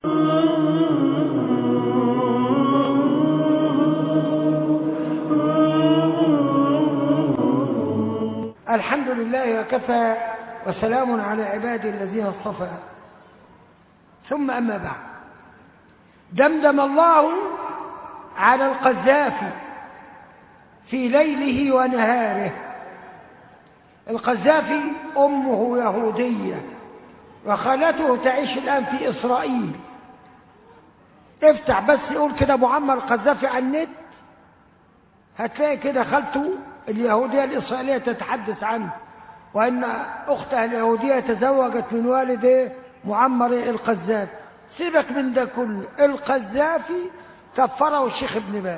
الحمد لله وكفى وسلام على عباده الذين اصطفى، ثم أما بعد. دمدم الله على القذافي في ليله ونهاره. القذافي أمه يهودية وخالته تعيش الآن في إسرائيل. افتح بس يقول كده معمر القذافي على النت، هتلاقي كده خالته اليهودية الإسرائيلية تتحدث عنه، وأن أختها اليهودية تزوجت من والده معمر القذافي. سيبك من ده كله، القذافي كفره الشيخ ابن باز.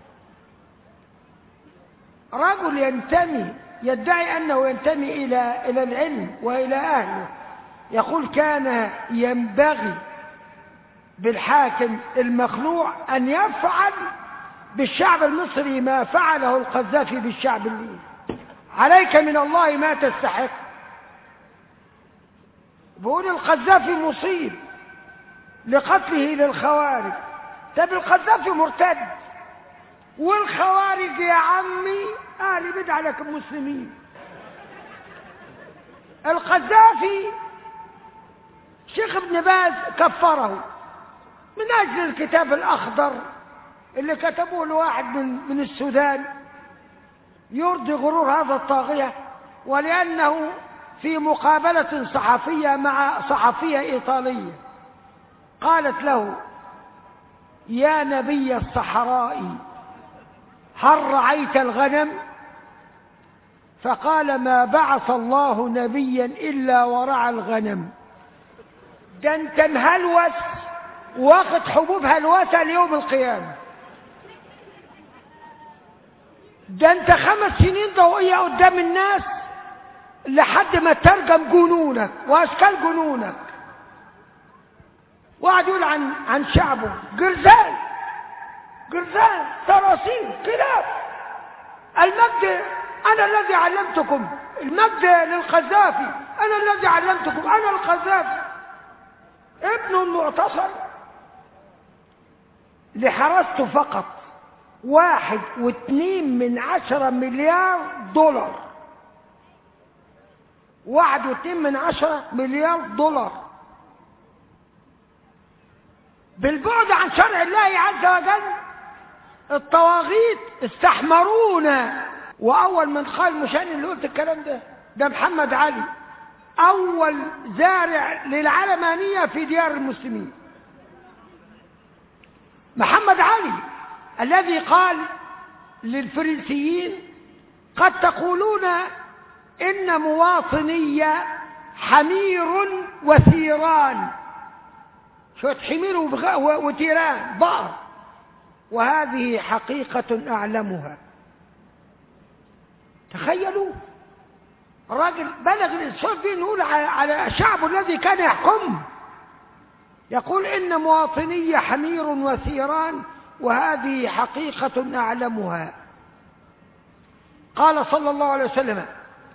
رجل يدعي أنه ينتمي إلى العلم وإلى أهله، يقول كان ينبغي بالحاكم المخلوع أن يفعل بالشعب المصري ما فعله القذافي بالشعب الليبي. عليك من الله ما تستحق. بيقول القذافي مصيب لقتله للخوارج. طب القذافي مرتد، والخوارج يا عمي أهل بدعة لكن مسلمين. القذافي شيخ ابن باز كفره من أجل الكتاب الأخضر اللي كتبوه لواحد من السودان يرضي غرور هذا الطاغية، ولأنه في مقابلة صحفية مع صحفية إيطالية قالت له: يا نبي الصحراء هل رعيت الغنم؟ فقال: ما بعث الله نبيا إلا ورعى الغنم. ده انت مهلوس واخد حبوب هلوسة ليوم القيامة. ده انت 5 سنين ضوئية قدام الناس لحد ما ترجم جنونك واشكال جنونك. وقعد يقول عن شعبه جرذان صراصير كلاب. المجد انا الذي علمتكم، المجد للقذافي، انا الذي علمتكم، انا القذافي. ابنه المعتصم لحراسته فقط 1.2 مليار دولار. 1.2 مليار دولار بالبعد عن شرع الله عز وجل. الطواغيت استحمرونا. وأول من قال مش أنا اللي قلت الكلام ده محمد علي، أول زارع للعلمانية في ديار المسلمين. محمد علي الذي قال للفرنسيين: قد تقولون إن مواطني حمير وثيران، شوية حمير وثيران بقر، وهذه حقيقة أعلمها. تخيلوا الراجل بلغ الإنصاف دي، نقول على شعبه الذي كان يحكم، يقول إن مواطني حمير وثيران وهذه حقيقة أعلمها. قال صلى الله عليه وسلم: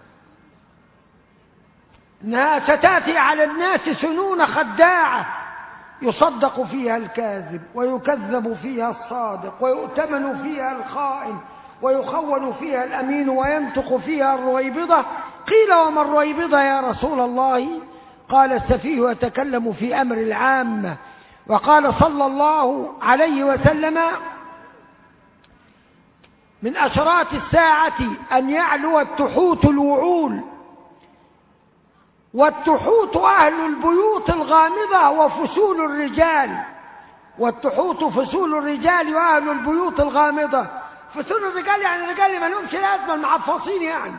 إنها ستأتي على الناس سنون خداعة يصدق فيها الكاذب ويكذب فيها الصادق ويؤتمن فيها الخائن ويخون فيها الأمين وينطق فيها الرويبضة. قيل: وما الرويبضة يا رسول الله؟ قال: السفيه يتكلم في أمر العامة. وقال صلى الله عليه وسلم: من أشراط الساعة أن يعلو التحوت الوعول، والتحوت أهل البيوت الغامضة وفسول الرجال. والتحوت فسول الرجال وأهل البيوت الغامضة. فسول الرجال يعني الرجال اللي ما لهمش لازمة، المعفصين يعني.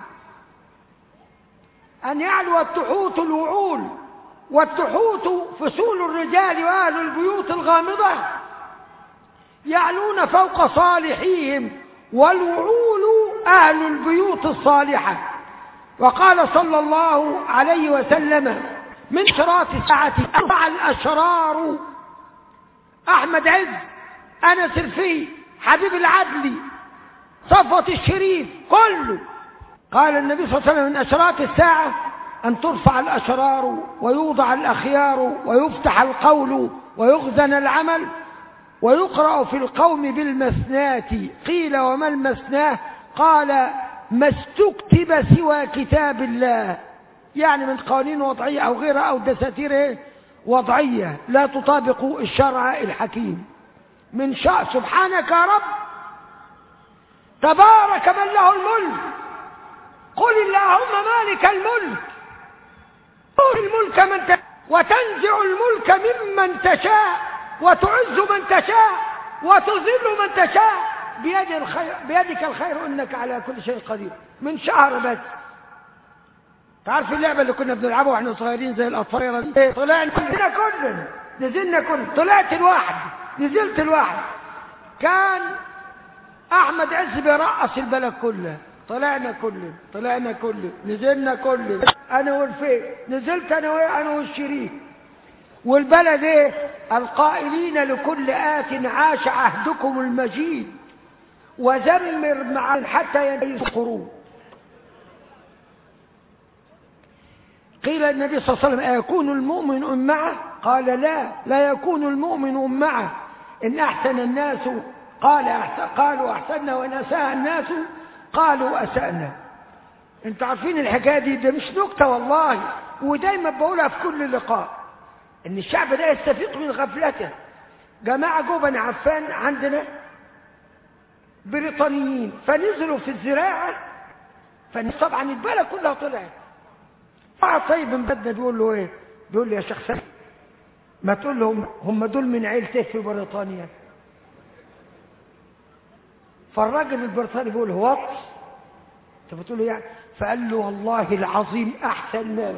أن يعلو التحوت الوعول، والتحوت فسول الرجال وأهل البيوت الغامضة يعلون فوق صالحيهم، والوعول أهل البيوت الصالحة. وقال صلى الله عليه وسلم: من شراط الساعة 4 الأشرار. أحمد عز، أنس الفي، حبيب العدلي، صفوة الشريف، كله. قال النبي صلى الله عليه وسلم: من أشراط الساعة أن ترفع الأشرار ويوضع الأخيار ويفتح القول ويخزن العمل، ويقرأ في القوم بالمثنات. قيل وما المثناه؟ قال ما استكتب سوى كتاب الله، يعني من قوانين وضعية أو غيرها أو دساتير وضعية لا تطابق الشرع الحكيم. من شاء سبحانك يا رب تبارك من له الملك، قل اللهم مالك الملك تؤتي الملك من تشاء وتنزع الملك ممن تشاء وتعز من تشاء وتذل من تشاء بيدك الخير إنك على كل شيء قدير. من شهر بس. تعرف اللعبة اللي كنا بنلعبها واحنا صغيرين زي الأطفال دي؟ طلعنا كلنا نزلنا كلنا، طلعت الواحد نزلت الواحد. كان أحمد عز بيرقص البلد كلها، طلعنا كلنا نزلنا كلنا، أنا والفيق نزلت أنا والشريك. والبلد إيه؟ القائلين لكل آت عاش عهدكم المجيد وزمر مع حتى ينتهي القرون. قيل النبي صلى الله عليه وسلم أيكون المؤمن معه؟ قال لا يكون المؤمن معه إن أحسن الناس قالوا أحسننا وإن أساء الناس قالوا أسأنا. انتوا عارفين الحكاية دي؟ ده مش نكتة والله، ودايما بقولها في كل لقاء، إن الشعب ده يستفيق من غفلته. جماعة جو بني عفان عندنا بريطانيين فنزلوا في الزراعة، طبعا البلد كلها طلعت. طيب من بدنا بيقول له ايه؟ بيقول لي يا شيخ سيد ما تقول لهم هم دول من عيلته في بريطانيا. فالراجل البريطاني بيقول هو انت بتقول له يعني؟ فقال له والله العظيم احسن ناس.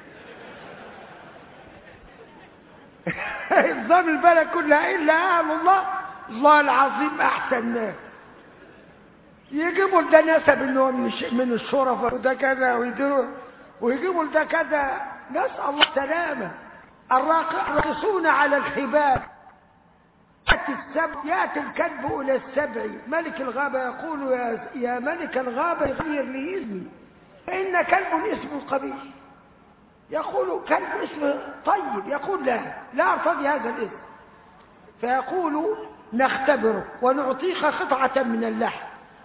نظام البلد كلها الا اهل الله العظيم احسن ناس. يجيبوا ده نسب انه من الشرفاء وده كذا ويجيبوا ده كذا. نسأل الله السلامة. الراقصون على الحبال يأتي الكلب إلى السبع، ملك الغابة يقول يا ملك الغابة غير لي اسمي فإن كلب اسم قبيح. يقول كلب اسم طيب، يقول لا أرتضي هذا الاسم. فيقول نختبرك ونعطيك قطعة من اللحم،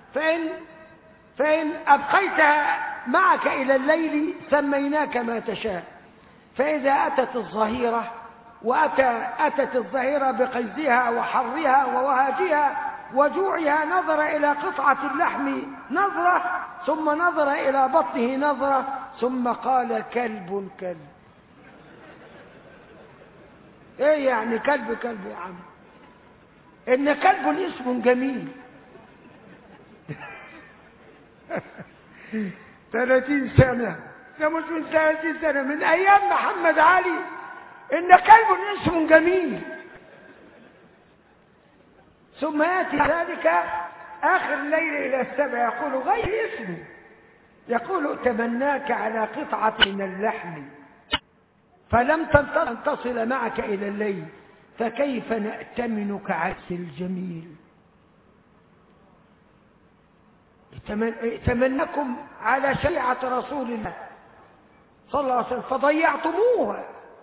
فإن أبقيتها معك إلى الليل سميناك ما تشاء. فإذا أتت الظهيرة أتت الظهيرة بقيزها وحرها ووهاجها وجوعها، نظر إلى قطعة اللحم نظرة، ثم نظر إلى بطنه نظرة، ثم قال كلب. إيه يعني كلب يا عم؟ إن كلب اسم جميل. 30 سنة، ده مش من 30 سنة، من أيام محمد علي، إن كلب اسم جميل. ثم يأتي ذلك آخر الليل إلى السبع يقول غير اسمه، يقول تمناك على قطعة من اللحم فلم تصل معك إلى الليل، فكيف نأتمنك عكس الجميل. ائتمنكم على شريعة رسول الله صلى الله عليه وسلم فضيعتموها،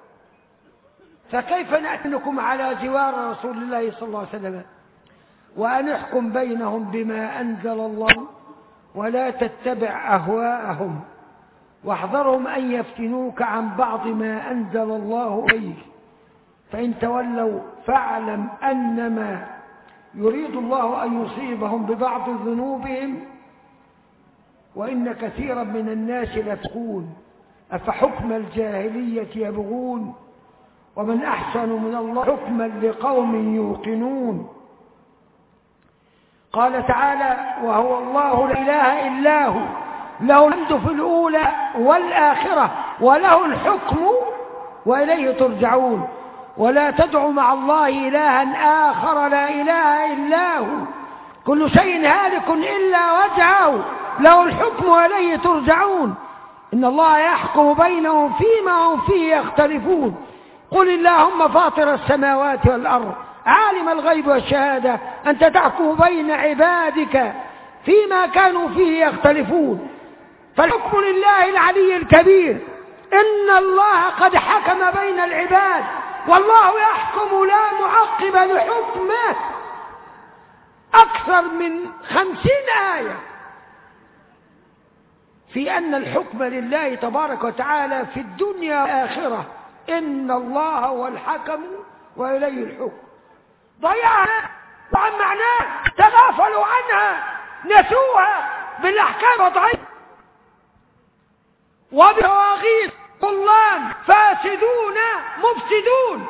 فكيف نأتمنكم على جوار رسول الله صلى الله عليه وسلم. وأن احكم بينهم بما أنزل الله ولا تتبع أهواءهم واحذرهم أن يفتنوك عن بعض ما أنزل الله إليك، فإن تولوا فاعلم أنما يريد الله أن يصيبهم ببعض ذنوبهم وإن كثيرا من الناس لفسقون أفحكم الجاهلية يبغون ومن أحسن من الله حكما لقوم يوقنون. قال تعالى وهو الله لا إله إلا هو له الحمد في الأولى والآخرة وله الحكم وإليه ترجعون. ولا تدع مع الله إلها آخر لا إله إلا هو كل شيء هالك إلا وجهه له الحكم وإليه ترجعون. إن الله يحكم بينهم فيما هم فيه يختلفون. قل اللهم فاطر السماوات والأرض عالم الغيب والشهادة أنت تحكم بين عبادك فيما كانوا فيه يختلفون. فالحكم لله العلي الكبير. إن الله قد حكم بين العباد والله يحكم لا معقب لحكمه. أكثر من 50 آية في أن الحكم لله تبارك وتعالى في الدنيا والآخرة. إن الله هو الحكم وإليه الحكم. ضيعها وعن معناه، تغافلوا عنها، نسوها بالأحكام وضعيف وبواغيث طلان فاسدون مفسدون،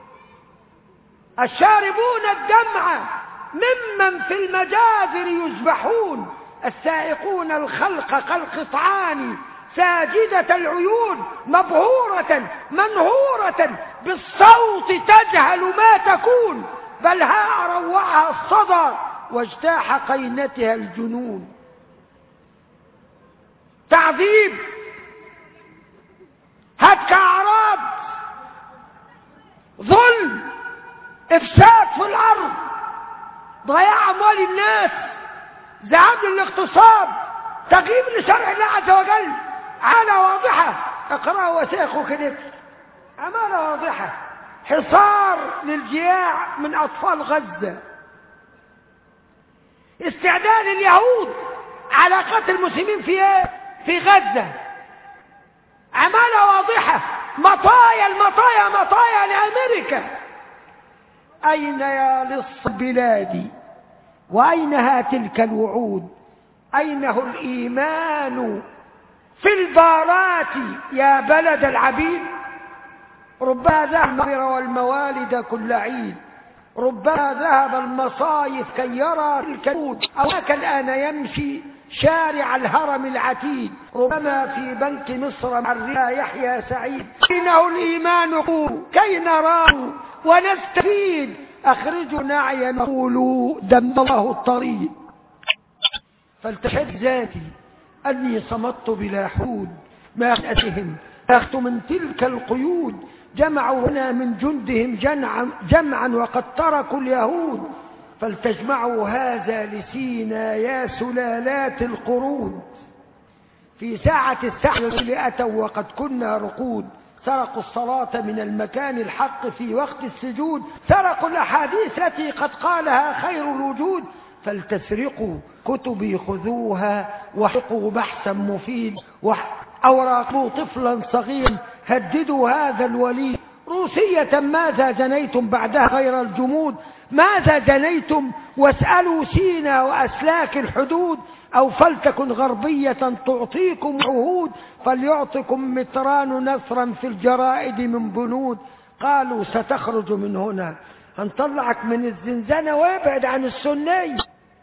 الشاربون الدمع ممن في المجازر يذبحون، السائقون الخلق كالقطعان، ساجدة العيون مبهورة منهورة بالصوت تجهل ما تكون، بل ها روعها الصدى واجتاح قينتها الجنون. تعذيب، هتك أعراض، ظلم، إفساد في الأرض، ضياع أموال الناس، ذهاب للاغتصاب، تغييب لشرع الله عز وجل. عمالة واضحة، اقرأوا وثائقك نفس، عمالة واضحة. حصار للجياع من أطفال غزة، استعداد اليهود على قتل المسلمين في غزة، عمالة واضحة. مطايا المطايا مطايا لأمريكا. أين يا لص البلاد وأينها تلك الوعود؟ أينه الإيمان في البارات يا بلد العبيد؟ ربما ذهب المغفر والموالد كل عيد، ربما ذهب المصايف كي يرى الكنود، أولاك الآن يمشي شارع الهرم العتيد، ربما في بنك مصر مع الرئا يحيى سعيد. أينه الإيمان كي نراه ونستفيد؟ أخرجوا نعيا نقولوا دم الله الطريق. فالتشهد ذاتي أني صمت بلا حدود، ما أتهم أخت من تلك القيود. جمعوا هنا من جندهم جمعا وقد تركوا اليهود، فلتجمعوا هذا لسينا يا سلالات القرود. في ساعة السحر أتوا وقد كنا رقود، سرقوا الصلاة من المكان الحق في وقت السجود، سرقوا الأحاديث التي قد قالها خير الوجود. فلتسرقوا كتبي خذوها واحقوا بحثا مفيد، أو راقبوا طفلا صغيرا هددوا هذا الوليد. روسية ماذا جنيتم بعدها غير الجمود؟ ماذا جنيتم؟ واسألوا سينا وأسلاك الحدود، أو فلتكن غربية تعطيكم عهود، فليعطكم متران نصرا في الجرائد من بنود. قالوا ستخرج من هنا، هنطلعك من الزنزانة وابعد عن السنية.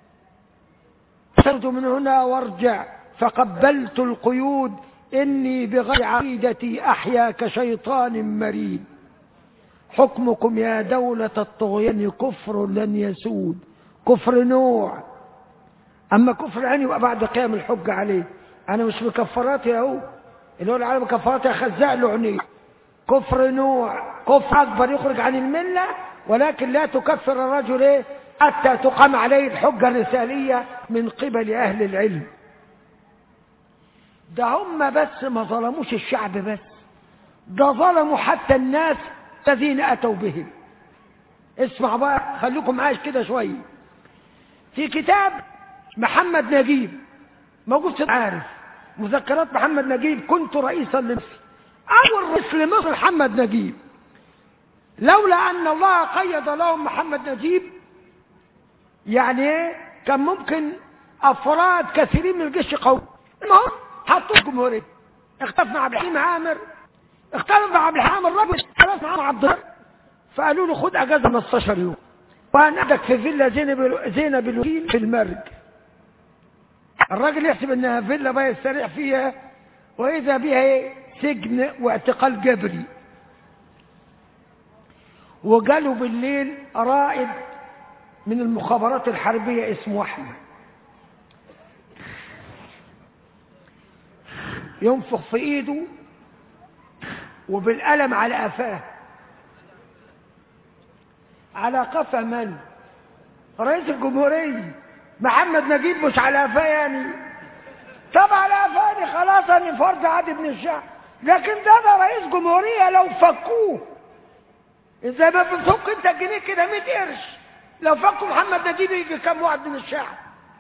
تخرج من هنا وارجع، فقبلت القيود، إني بغير عقيدتي أحيا كشيطان مريد. حكمكم يا دولة الطغيان كفر لن يسود. كفر نوع، أما كفر يعني يبقى بعد قيام الحج عليه. أنا مش مكفراتي أهو، اللي هو العالم مكفراتي خزاء لعني. كفر نوع، كفر أكبر يخرج عن الملة، ولكن لا تكفر الرجل حتى تقام عليه الحجة الرسالية من قبل أهل العلم. ده هم بس ما ظلموش الشعب بس، ده ظلموا حتى الناس الذين أتوا بهم. اسمع بقى، خليكم معايا كده شوية. في كتاب محمد نجيب موجود، عارف مذكرات محمد نجيب، كنت رئيسا لمصر، أول رئيس لمصر محمد نجيب. لولا أن الله قيد لهم محمد نجيب يعني كان ممكن أفراد كثيرين من الجيش قوي. المهم حطوا الجمهورية، اختلف مع عبد الحليم عامر، اختلف مع عبد الحليم عامر الرجل، اختلف مع عبد الله، فقالوا له خد أجازة 15 يوم وهنقعدك في فيلا زينب الوكيل في المرج. الراجل يحسب انها فيلا بقى يستريح فيها، واذا بها سجن واعتقال جبري. وقالوا بالليل رائد من المخابرات الحربية اسمه أحمد ينفخ في ايده وبالقلم على قفاه. على قفا من؟ رئيس الجمهورية محمد نجيب، مش على قفاه يعني. طب على قفاني خلاص اني فرد عادي من الشعب، لكن ده رئيس جمهورية لو فكوه إذا ما بتفك أنت الجنيه كده 100 قرش، لو فكوا محمد نجيب يجي كم واحد من الشعب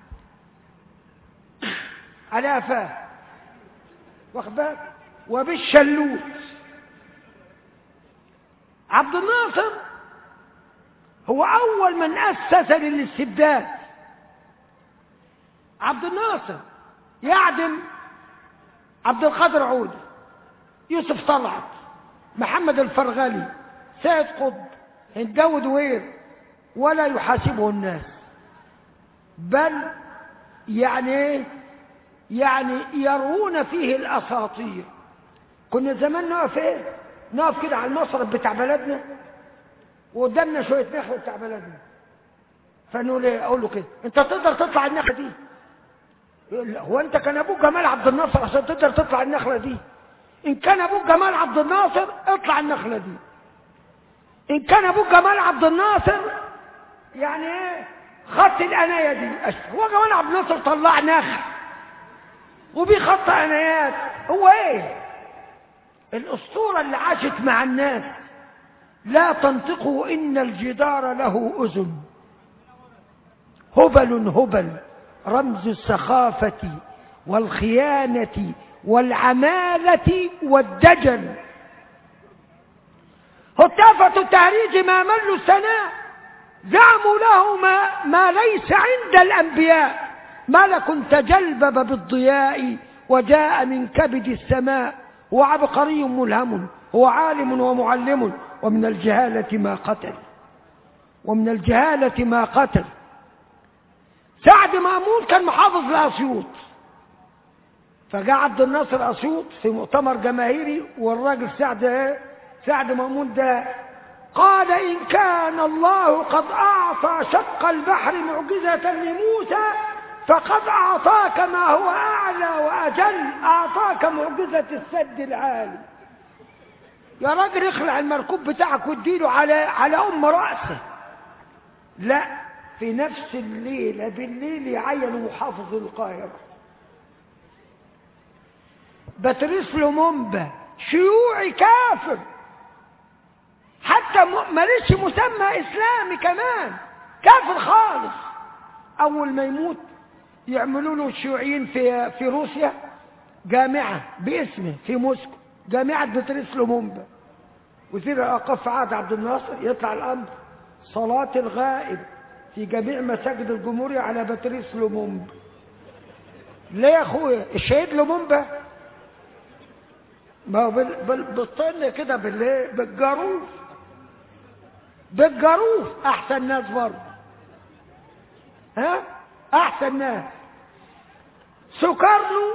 على قفاه، واخد بالك؟ وبالشلوت. عبد الناصر هو أول من أسس للاستبداد. عبد الناصر يعدم عبد القادر عودة، يوسف طلعت، محمد الفرغلي، سيد قطب، هنداوي دوير، ولا يحاسبه الناس، بل يعني يرون فيه الأساطير. كنا زمان نقف نقف كده على المصرف بتاع بلدنا وقدامنا شوية نخل بتاع بلدنا، فنقول ايه؟ اقول له كده: انت تقدر تطلع النخلة دي؟ هو انت كان ابوك جمال عبد الناصر عشان تقدر تطلع النخلة دي؟ ان كان ابوك جمال عبد الناصر اطلع النخلة دي. ان كان ابوك جمال عبد الناصر يعني ايه خط الاناية دي؟ هو جمال عبد الناصر طلع نخل وبيخط انايات، هو ايه؟ الاسطورة اللي عاشت مع الناس: لا تنطقوا إن الجدار له أذن، هبل هبل رمز السخافة والخيانة والعمالة والدجل، هتافة التهريج ما ملوا السناء، زعموا له ما ليس عند الأنبياء، ملك تجلبب بالضياء وجاء من كبد السماء، هو عبقري ملهم، هو عالم ومعلم، ومن الجهالة ما قتل، ومن الجهالة ما قتل. سعد مأمون كان محافظ لأسيوط، فجاء عبد الناصر أسيوط في مؤتمر جماهيري، والراجل سعد مأمون ده قال: إن كان الله قد أعطى شق البحر معجزة لموسى فقد أعطاك ما هو أعلى وأجل، أعطاك معجزة السد العالي. يا راجل اخلع المركوب بتاعك واديله على رأسه. لا، في نفس الليلة بالليل يعين محافظ القاهرة بطريس لومومبا، شيوعي كافر، حتى ماليش مسمى إسلامي، كمان كافر خالص. أول ما يموت يعملوا له الشيوعيين في روسيا جامعة باسمه في موسكو، جامعة بطريس لومومبا. وزير الأوقاف في عهد عبد الناصر يطلع الأمر صلاة الغائب في جميع مساجد الجمهورية على بطريس لومومبا. ليه يا أخويا؟ الشهيد لومومبا ما هو بالطن كده بالجاروف أحسن ناس برضه، أحسن ناس. سكرلو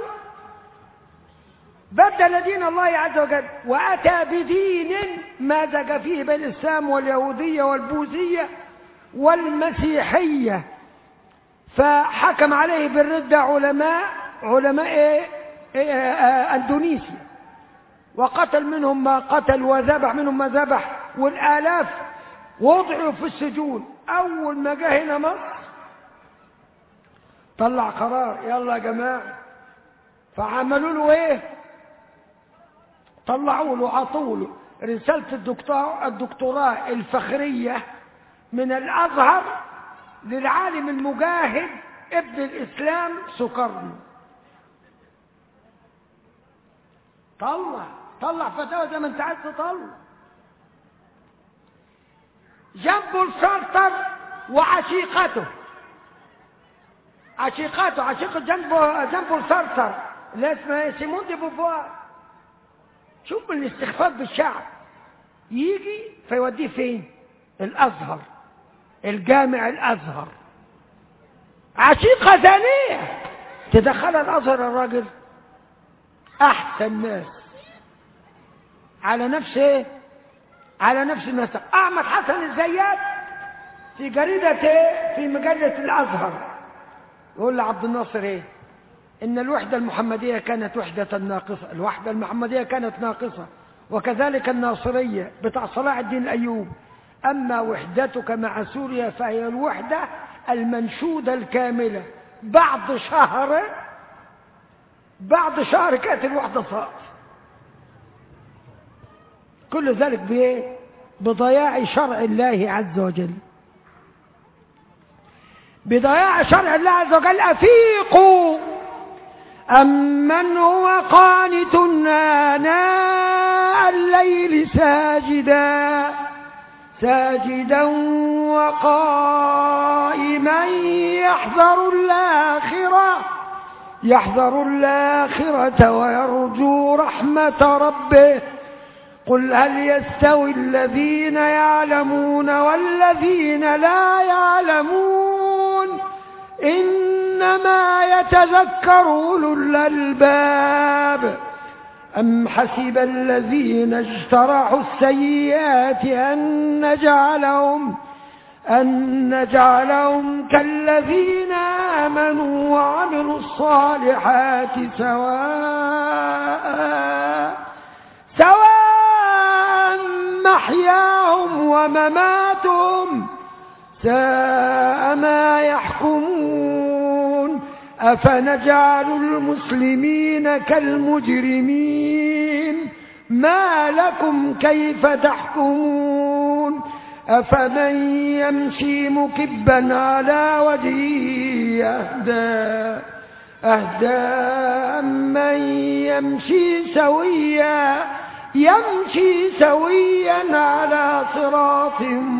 بدل دين الله عز وجل وأتى بدين مزج فيه بين الإسلام واليهودية والبوذية والمسيحية، فحكم عليه بالردة علماء أندونيسيا، وقتل منهم ما قتل وذبح منهم ما ذبح، والآلاف وضعوا في السجون. أول ما جاء هنا مصر طلع قرار: يلا يا جماعة. فعملوا له ايه؟ طلعوا له، عطوا له رسالة الدكتوراه الفخرية من الأزهر للعالم المجاهد ابن الإسلام سكرلو. طلع فتاوى زي ما انت عايز تطلع. جنبه السارتر وعشيقته، عشيقة جنبه السارتر اللي اسمها سيمون دي بوفوار. شوف الاستخفاف بالشعب، يجي فيوديه فين؟ الأزهر، الجامع الأزهر. عشيقة ثانية تدخلها الأزهر، الراجل أحسن ناس على نفسه، على نفس النسق. أحمد حسن الزيات في جريدة في مجلة الأزهر يقول لعبد الناصر ايه؟ إن الوحدة المحمدية كانت وحدة ناقصة، الوحدة المحمدية كانت ناقصة، وكذلك الناصرية بتاع صلاح الدين الأيوب. أما وحدتك مع سوريا فهي الوحدة المنشودة الكاملة. بعد شهر كانت الوحدة صارت. كل ذلك بإيه؟ بضياع شرع الله عز وجل، بضياع شرع الله عز وجل. أفيقوا أمن هو قانت آناء الليل ساجدا وقائما يحذر الآخرة ويرجو رحمة ربه. قل هل يستوي الذين يعلمون والذين لا يعلمون إنما يتذكر أولو الألباب. أم حسب الذين اجترحوا السيئات أن نجعلهم كالذين آمنوا وعملوا الصالحات سواء محياهم ومماتهم ساء ما يحكمون. أفنجعل المسلمين كالمجرمين ما لكم كيف تحكمون. أفمن يمشي مكبا على وجهه أهدى أمن يمشي سويا على صراط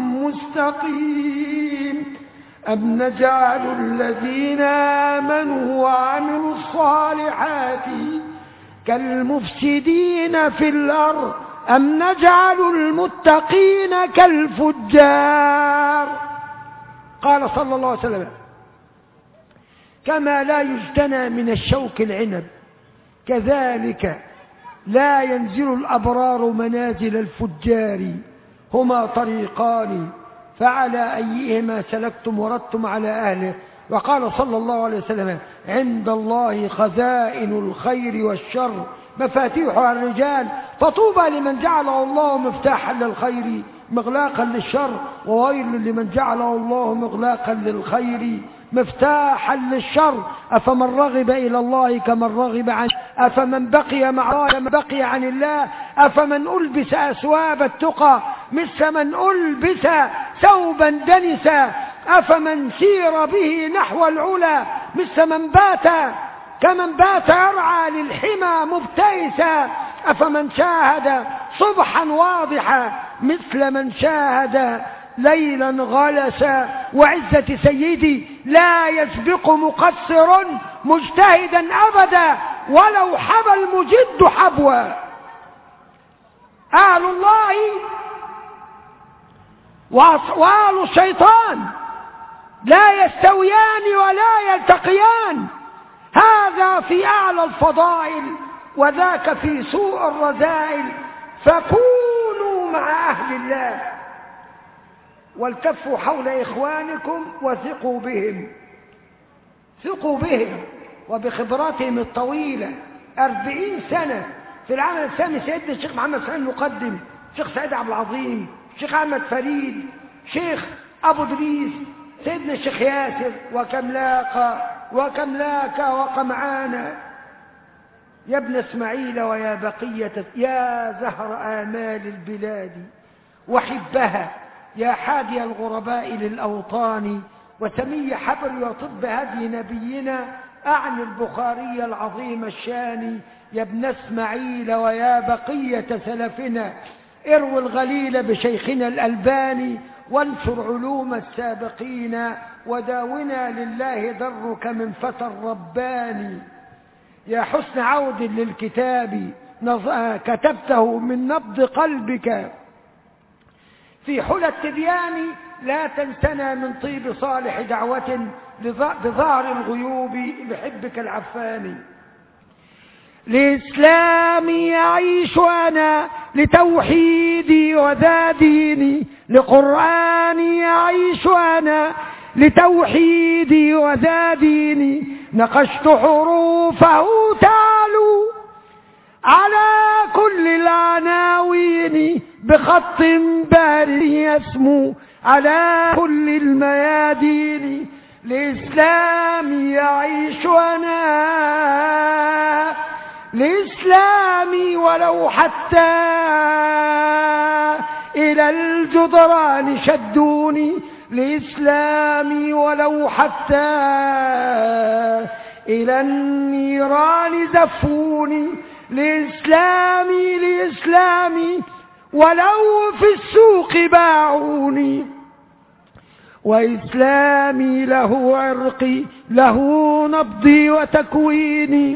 مستقيم. أم نجعل الذين آمنوا وعملوا الصالحات كالمفسدين في الأرض أم نجعل المتقين كالفجار. قال صلى الله عليه وسلم كما لا يجتنى من الشوك العنب كذلك لا ينزل الأبرار منازل الفجار. هما طريقان فعلى أيهما سلكتم وردتم على أهله. وقال صلى الله عليه وسلم عند الله خزائن الخير والشر مفاتيحها الرجال فطوبى لمن جعله الله مفتاحا للخير مغلاقا للشر وويل لمن جعله الله مغلاقا للخير مفتاحا للشر. أفمن رغب إلى الله كمن رغب عنه أفمن بقي مع الله كمن بقي عن الله أفمن ألبس أثواب التقى مثل من ألبس ثوبا دنسا أفمن سير به نحو العلا مثل من بات كمن بات يرعى للحمى مبتئسا أفمن شاهد صبحا واضحا مثل من شاهد ليلا غلسا. وعزة سيدي لا يسبق مقصر مجتهدا أبدا ولو حبى المجد حبوا. أهل الله وأهل الشيطان لا يستويان ولا يلتقيان. هذا في أعلى الفضائل وذاك في سوء الرذائل. فكونوا مع أهل الله والتفوا حول إخوانكم وثقوا بهم وبخبراتهم الطويلة 40 سنة في العمل الإسلامي. سيدنا الشيخ محمد سعيد المقدم، الشيخ سعيد عبد العظيم، الشيخ أحمد فريد، الشيخ أبو دريس، سيدنا الشيخ ياسر وكم لاقى وقمعانا. يا ابن اسماعيل ويا بقية يا زهر آمال البلاد وحبها يا حادي الغرباء للأوطان وسمي حبر وطب هدي نبينا أعني البخاري العظيم الشان. يا ابن اسماعيل ويا بقية سلفنا اروي الغليل بشيخنا الألباني وانشر علوم السابقين وداونا لله درك من فتى الرباني. يا حسن عود للكتاب كتبته من نبض قلبك في حلى التبيان لا تنسنا من طيب صالح دعوة بظهر الغيوب بحبك العفاني. لإسلامي أعيش أنا لتوحيدي وذا ديني لقرآني أعيش أنا لتوحيدي وذا ديني نقشت حروفه تعلو على كل العناوين بخط باري يسمو على كل الميادين. لإسلامي يعيش أنا لإسلامي ولو حتى إلى الجدران شدوني لإسلامي، ولو حتى إلى النيران زفوني لإسلامي، ولو في السوق باعوني. وإسلامي له عرقي، له نبضي وتكويني،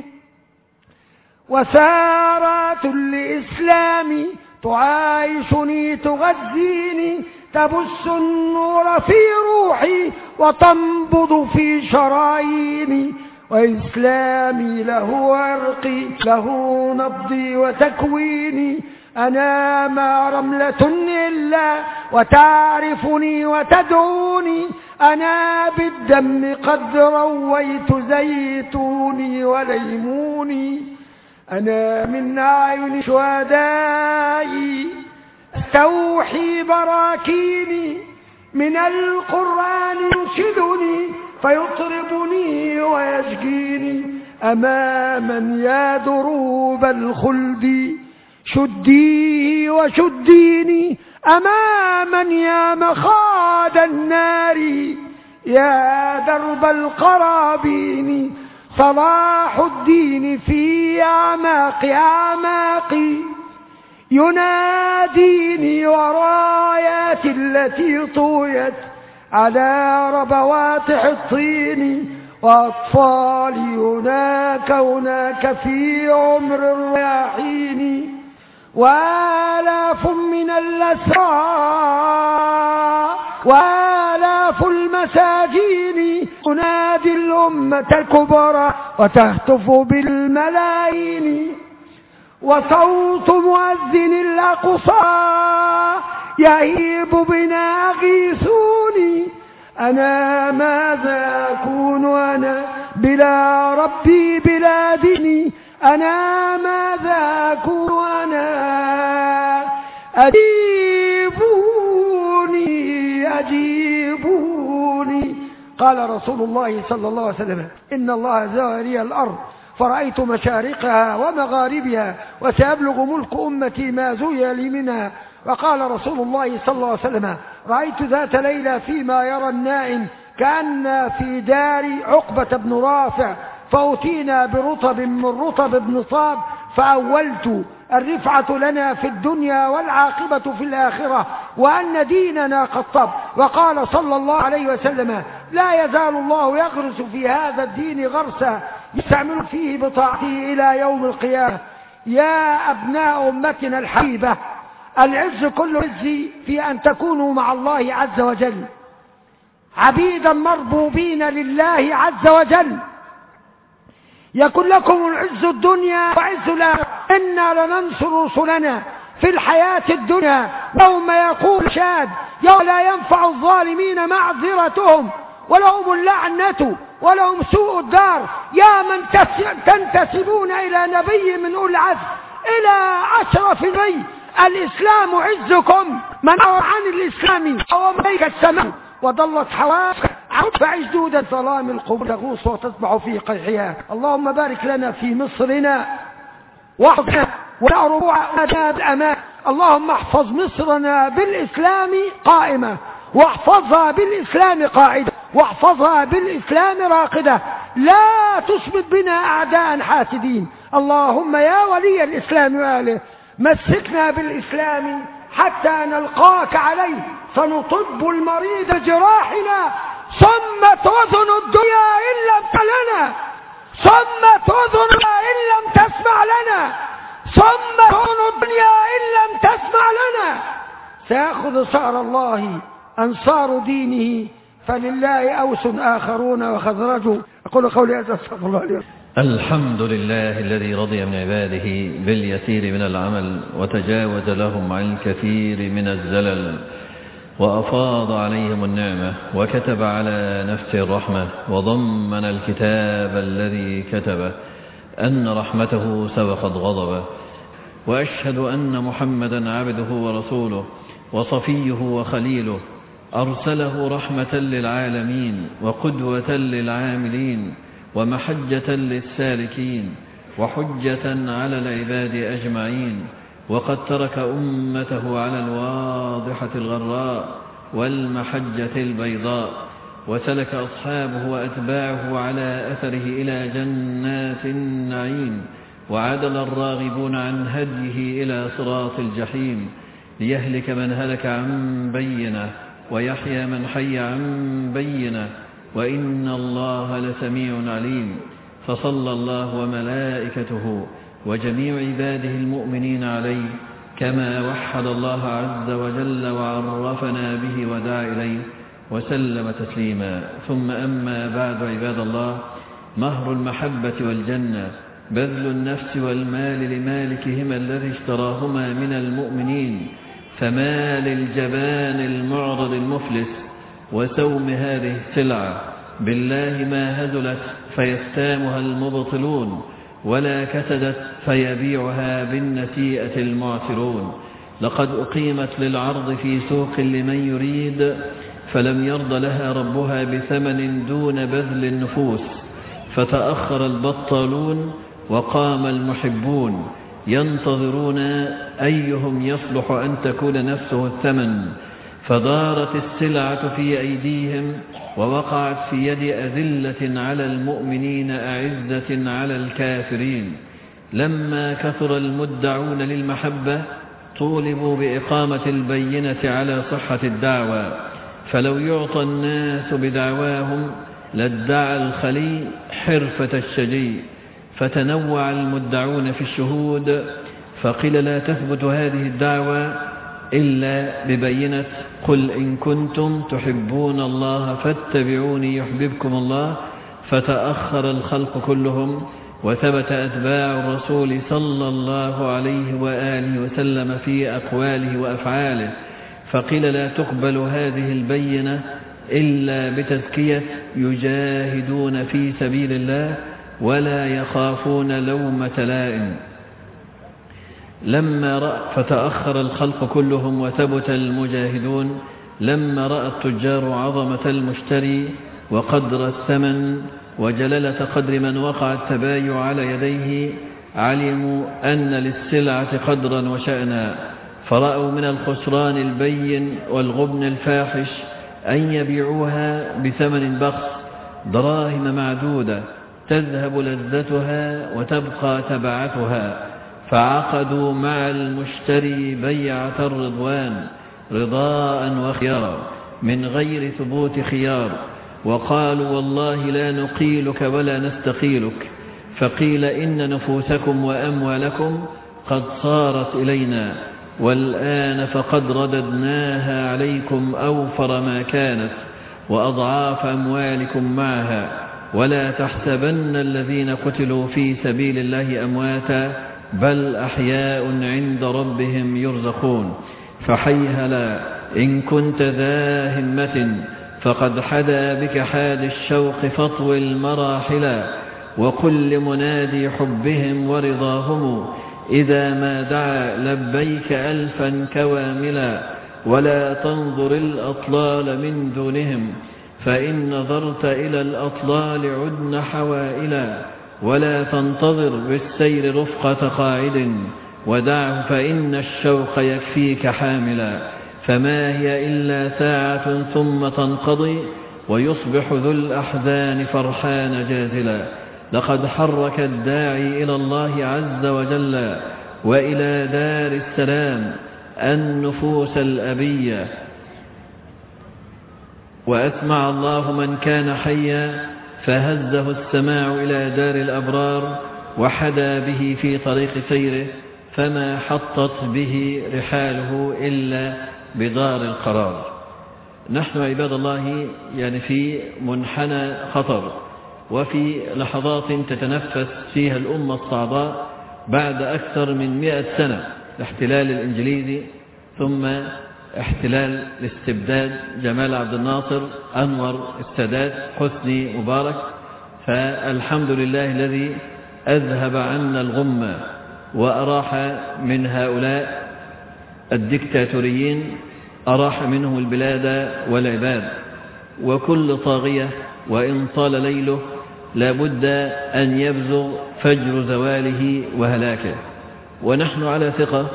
وسارات لإسلامي تعايشني تغذيني، تبث النور في روحي وتنبض في شراييني. وإسلامي له عرقي، له نبضي وتكويني، أنا ما رملة إلا وتعرفني وتدعوني، أنا بالدم قد رويت زيتوني وليموني، أنا من أعين شهدائي استوحي براكيني، من القرآن ينشدني فيطربني ويشجيني، أماما يا دروب الخلد شديه وشديني، أماما يا مخاد النار يا درب القرابين، صلاح الدين في أعماقي يناديني، ورايات التي طويت على ربوات الطين، وأطفالي هناك في عمر الرياحين، وآلاف من الأسرى وآلاف المساجين، أنادي الأمة الكبرى وتهتف بالملايين، وصوت مؤذن الأقصى يهيب بنا أغيثوني، أنا ماذا أكون أنا بلا ربي بلا ديني، أنا ماذا أكون أنا أجيبوني. قال رسول الله صلى الله عليه وسلم: إن الله زوى لي الأرض فرأيت مشارقها ومغاربها، وسيبلغ ملك أمتي ما زوي لي منها. وقال رسول الله صلى الله عليه وسلم: رأيت ذات ليلة فيما يرى النائم كأن في دار عقبة بن رافع، فأتينا برطب من رطب بن صاد، فأولت الرفعة لنا في الدنيا والعاقبة في الآخرة، وأن ديننا قد طب. وقال صلى الله عليه وسلم: لا يزال الله يغرس في هذا الدين غرسا يستعمل فيه بطاعته إلى يوم القيامة. يا أبناء أمتنا الحبيبة، العز كل عز في أن تكونوا مع الله عز وجل عبيدا مربوبين لله عز وجل، يكن لكم العز الدنيا وعز الآخرة. إنا لننصر رسلنا في الحياة الدنيا، يوم يقول شاد يوم لا ينفع الظالمين معذرتهم ولهم اللعنة ولهم سوء الدار. يا من تنتسبون إلى نبي من أولي العزم، إلى أشرف نبي، الإسلام عزكم، من أعرض عن الإسلام أو ملك السماء وضلت حواسك فعش دود ظلام القبور تغوص وتصبح في قيحها. اللهم بارك لنا في مصرنا واحفظنا ولا ربوعنا بالأمان. اللهم احفظ مصرنا بالإسلام قائمة، واحفظها بالإسلام قاعدة، واحفظها بالإسلام راقدة، لا تثبت بنا أعداء حاسدين. اللهم يا ولي الإسلام وآله مسكنا بالإسلام حتى نلقاك عليه، فنطب المريض جراحنا، صمت أذن الدنيا إن لم تلنا، صمت أذننا إن لم تسمع لنا، صمت أذن الدنيا إن لم تسمع لنا. سيأخذ ثأر الله أنصار دينه، فلله أوس آخرون وخزرج. أقول قولي هذا أستغفر الله لي. الحمد لله الذي رضي من عباده باليسير من العمل، وتجاوز لهم عن الكثير من الزلل، وأفاض عليهم النعمة، وكتب على نفسه الرحمة، وضمن الكتاب الذي كتبه أن رحمته سبقت غضبه. وأشهد أن محمدا عبده ورسوله وصفيه وخليله، أرسله رحمة للعالمين وقدوة للعاملين ومحجة للسالكين وحجة على العباد أجمعين، وقد ترك أمته على الواضحة الغراء والمحجة البيضاء، وسلك أصحابه وأتباعه على أثره إلى جنات النعيم، وعدل الراغبون عن هديه إلى صراط الجحيم، ليهلك من هلك عن بينه ويحيى من حي عن بينه، وإن الله لسميع عليم. فصلى الله وملائكته وجميع عباده المؤمنين عليه كما وحد الله عز وجل وعرفنا به ودعا إليه، وسلم تسليما. ثم أما بعد، عباد الله، مهر المحبة والجنة بذل النفس والمال لمالكهما الذي اشتراهما من المؤمنين، فما للجبان المعرض المفلس وسوم هذه السلعة بالله ما هزلت فيستامها المبطلون، ولا كسدت فيبيعها بالنسيئة المعسرون. لقد أقيمت للعرض في سوق لمن يريد، فلم يرض لها ربها بثمن دون بذل النفوس، فتأخر البطالون وقام المحبون ينتظرون أيهم يصلح أن تكون نفسه الثمن، فدارت السلعة في أيديهم ووقعت في يد أذلة على المؤمنين أعزة على الكافرين. لما كثر المدعون للمحبة طولبوا بإقامة البينة على صحة الدعوى، فلو يعطى الناس بدعواهم لادعى الخلي حرفة الشجي، فتنوع المدعون في الشهود، فقيل لا تثبت هذه الدعوة إلا ببينة قل إن كنتم تحبون الله فاتبعوني يحببكم الله، فتأخر الخلق كلهم، وثبت أتباع الرسول صلى الله عليه وآله وسلم في أقواله وأفعاله، فقيل لا تقبل هذه البينة إلا بتزكية يجاهدون في سبيل الله ولا يخافون لومة لائم. فتأخر الخلق كلهم وثبت المجاهدون. لما رأى التجار عظمة المشتري وقدر الثمن وجلالة قدر من وقع التبايع على يديه، علموا أن للسلعة قدرا وشأنا، فرأوا من الخسران البين والغبن الفاحش أن يبيعوها بثمن بخس دراهم معدودة تذهب لذتها وتبقى تبعتها، فعقدوا مع المشتري بيعة الرضوان رضاء وخيارا من غير ثبوت خيار، وقالوا والله لا نقيلك ولا نستقيلك، فقيل إن نفوسكم وأموالكم قد صارت إلينا، والآن فقد رددناها عليكم أوفر ما كانت وأضعاف أموالكم معها، ولا تحسبن الذين قتلوا في سبيل الله أمواتا بل أحياء عند ربهم يرزقون. فحيهلا إن كنت ذا همة فقد حدا بك حاد الشوق فاطوي المراحلا، وقل لمنادي حبهم ورضاهم إذا ما دعا لبيك ألفا كواملا، ولا تنظر الأطلال من دونهم فإن نظرت إلى الأطلال عدن حوائلا، ولا تنتظر بالسير رفقة قاعد ودعه فإن الشوق يكفيك حاملا، فما هي إلا ساعة ثم تنقضي ويصبح ذو الأحزان فرحان جازلا. لقد حرك الداعي إلى الله عز وجل وإلى دار السلام النفوس الأبية، وأسمع الله من كان حيا فهزه السماع إلى دار الأبرار وحدا به في طريق سيره، فما حطت به رحاله إلا بدار القرار. نحن عباد الله في منحنى خطر، وفي لحظات تتنفس فيها الأمة الصعباء بعد أكثر من 100 سنة الاحتلال الإنجليزي، ثم احتلال الاستبداد جمال عبد الناصر، أنور السادات، حسني مبارك. فالحمد لله الذي أذهب عنا الغمة وأراح من هؤلاء الدكتاتوريين، أراح منهم البلاد والعباد، وكل طاغية وإن طال ليله لابد أن يبزغ فجر زواله وهلاكه. ونحن على ثقة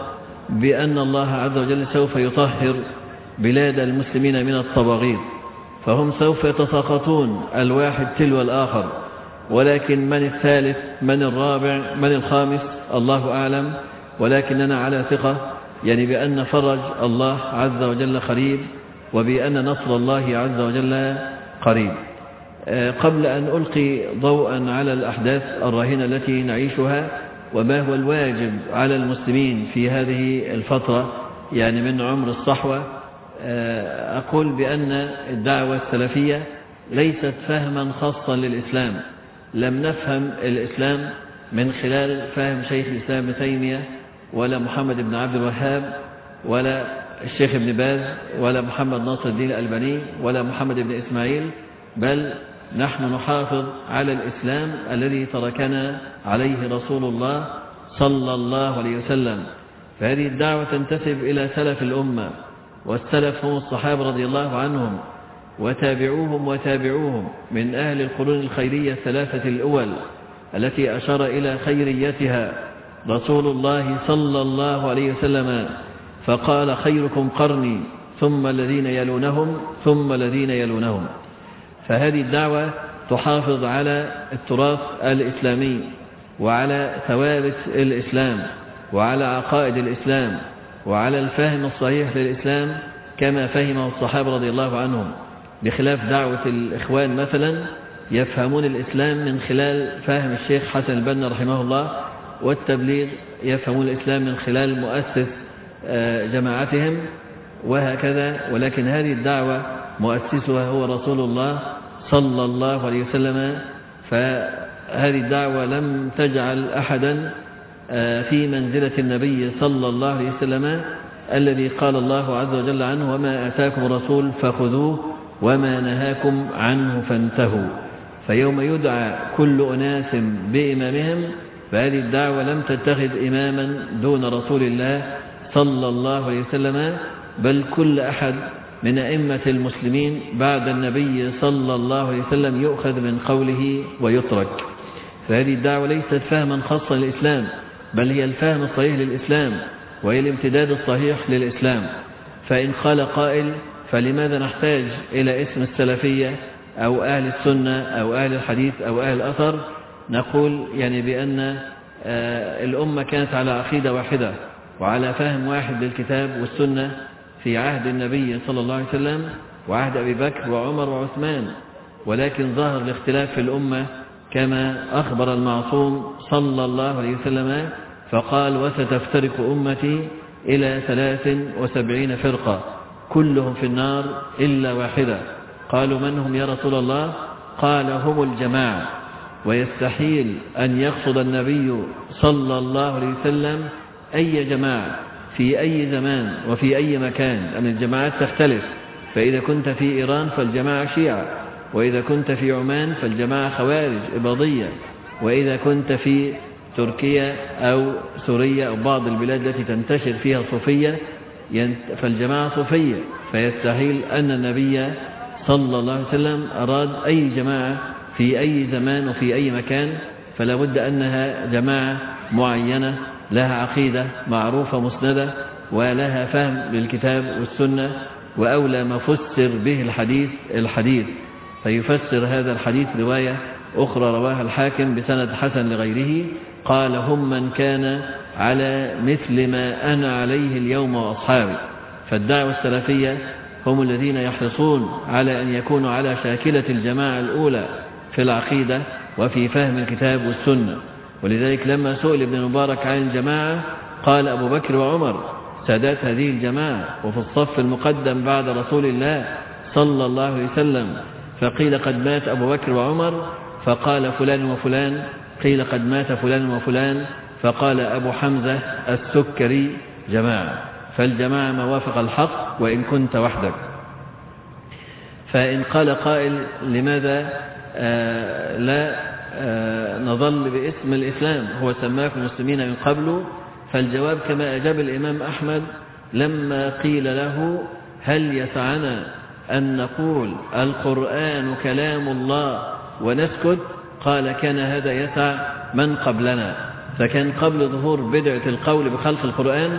بأن الله عز وجل سوف يطهر بلاد المسلمين من الطواغيت، فهم سوف يتساقطون الواحد تلو الآخر، ولكن من الثالث من الرابع من الخامس الله أعلم، ولكننا على ثقة يعني بأن فرج الله عز وجل قريب، وبأن نصر الله عز وجل قريب. قبل أن ألقي ضوءا على الأحداث الراهنة التي نعيشها وما هو الواجب على المسلمين في هذه الفترة يعني من عمر الصحوة، أقول بأن الدعوة السلفية ليست فهما خاصا للإسلام. لم نفهم الإسلام من خلال فهم شيخ الإسلام ابن تيمية ولا محمد بن عبد الوهاب ولا الشيخ ابن باز ولا محمد ناصر الدين الألباني ولا محمد بن إسماعيل، بل نحن نحافظ على الإسلام الذي تركنا عليه رسول الله صلى الله عليه وسلم. فهذه الدعوة تنتسب إلى سلف الأمة، والسلف هم الصحابة رضي الله عنهم وتابعوهم من أهل القرون الخيرية الثلاثة الأول التي أشار إلى خيريتها رسول الله صلى الله عليه وسلم، فقال خيركم قرني ثم الذين يلونهم ثم الذين يلونهم. فهذه الدعوة تحافظ على التراث الإسلامي وعلى ثوابت الإسلام وعلى عقائد الإسلام وعلى الفهم الصحيح للإسلام كما فهمه الصحابة رضي الله عنهم، بخلاف دعوة الإخوان مثلا يفهمون الإسلام من خلال فهم الشيخ حسن البنا رحمه الله، والتبليغ يفهمون الإسلام من خلال مؤسس جماعتهم وهكذا. ولكن هذه الدعوة مؤسسها هو رسول الله صلى الله عليه وسلم، فهذه الدعوة لم تجعل أحدا في منزلة النبي صلى الله عليه وسلم الذي قال الله عز وجل عنه وما آتاكم الرسول فخذوه وما نهاكم عنه فانتهوا. فيوم يدعى كل أناس بإمامهم، فهذه الدعوة لم تتخذ إماما دون رسول الله صلى الله عليه وسلم، بل كل أحد من أئمة المسلمين بعد النبي صلى الله عليه وسلم يؤخذ من قوله ويترك. فهذه الدعوة ليست فهما خاصا للإسلام، بل هي الفهم الصحيح للإسلام وهي الامتداد الصحيح للإسلام. فإن قال قائل فلماذا نحتاج إلى اسم السلفية أو أهل السنة أو أهل الحديث أو أهل الأثر، نقول يعني بأن الأمة كانت على عقيدة واحدة وعلى فهم واحد للكتاب والسنة في عهد النبي صلى الله عليه وسلم وعهد أبي بكر وعمر وعثمان، ولكن ظهر الاختلاف في الأمة كما أخبر المعصوم صلى الله عليه وسلم فقال وستفترق أمتي إلى 73 فرقة كلهم في النار إلا واحدة. قالوا من هم يا رسول الله؟ قال هم الجماعة. ويستحيل أن يقصد النبي صلى الله عليه وسلم أي جماعة في أي زمان وفي أي مكان، أن الجماعات تختلف، فإذا كنت في إيران فالجماعة شيعة، وإذا كنت في عمان فالجماعة خوارج إباضية، وإذا كنت في تركيا أو سوريا أو بعض البلاد التي تنتشر فيها الصوفية فالجماعة صوفية. فيستحيل أن النبي صلى الله عليه وسلم أراد أي جماعة في أي زمان وفي أي مكان، فلا بد أنها جماعة معينة لها عقيدة معروفة مسندة ولها فهم للكتاب والسنة، وأولى ما فسر به الحديث فيفسر هذا الحديث رواية أخرى رواها الحاكم بسند حسن لغيره قال هم من كان على مثل ما أنا عليه اليوم وأصحابي. فالدعوة السلفية هم الذين يحرصون على أن يكونوا على شاكلة الجماعة الأولى في العقيدة وفي فهم الكتاب والسنة. ولذلك لما سئل ابن المبارك عن الجماعة قال أبو بكر وعمر سادات هذه الجماعة وفي الصف المقدم بعد رسول الله صلى الله عليه وسلم، فقيل قد مات أبو بكر وعمر، فقال فلان وفلان، قيل قد مات فلان وفلان، فقال أبو حمزة السكري جماعة. فالجماعة ما وافق الحق وإن كنت وحدك. فإن قال قائل لماذا لا نظل باسم الإسلام هو سماكم مسلمين من قبل؟ فالجواب كما أجاب الإمام أحمد لما قيل له هل يسعنا أن نقول القرآن كلام الله ونسكت؟ قال كان هذا يسع من قبلنا. فكان قبل ظهور بدعة القول بخلق القرآن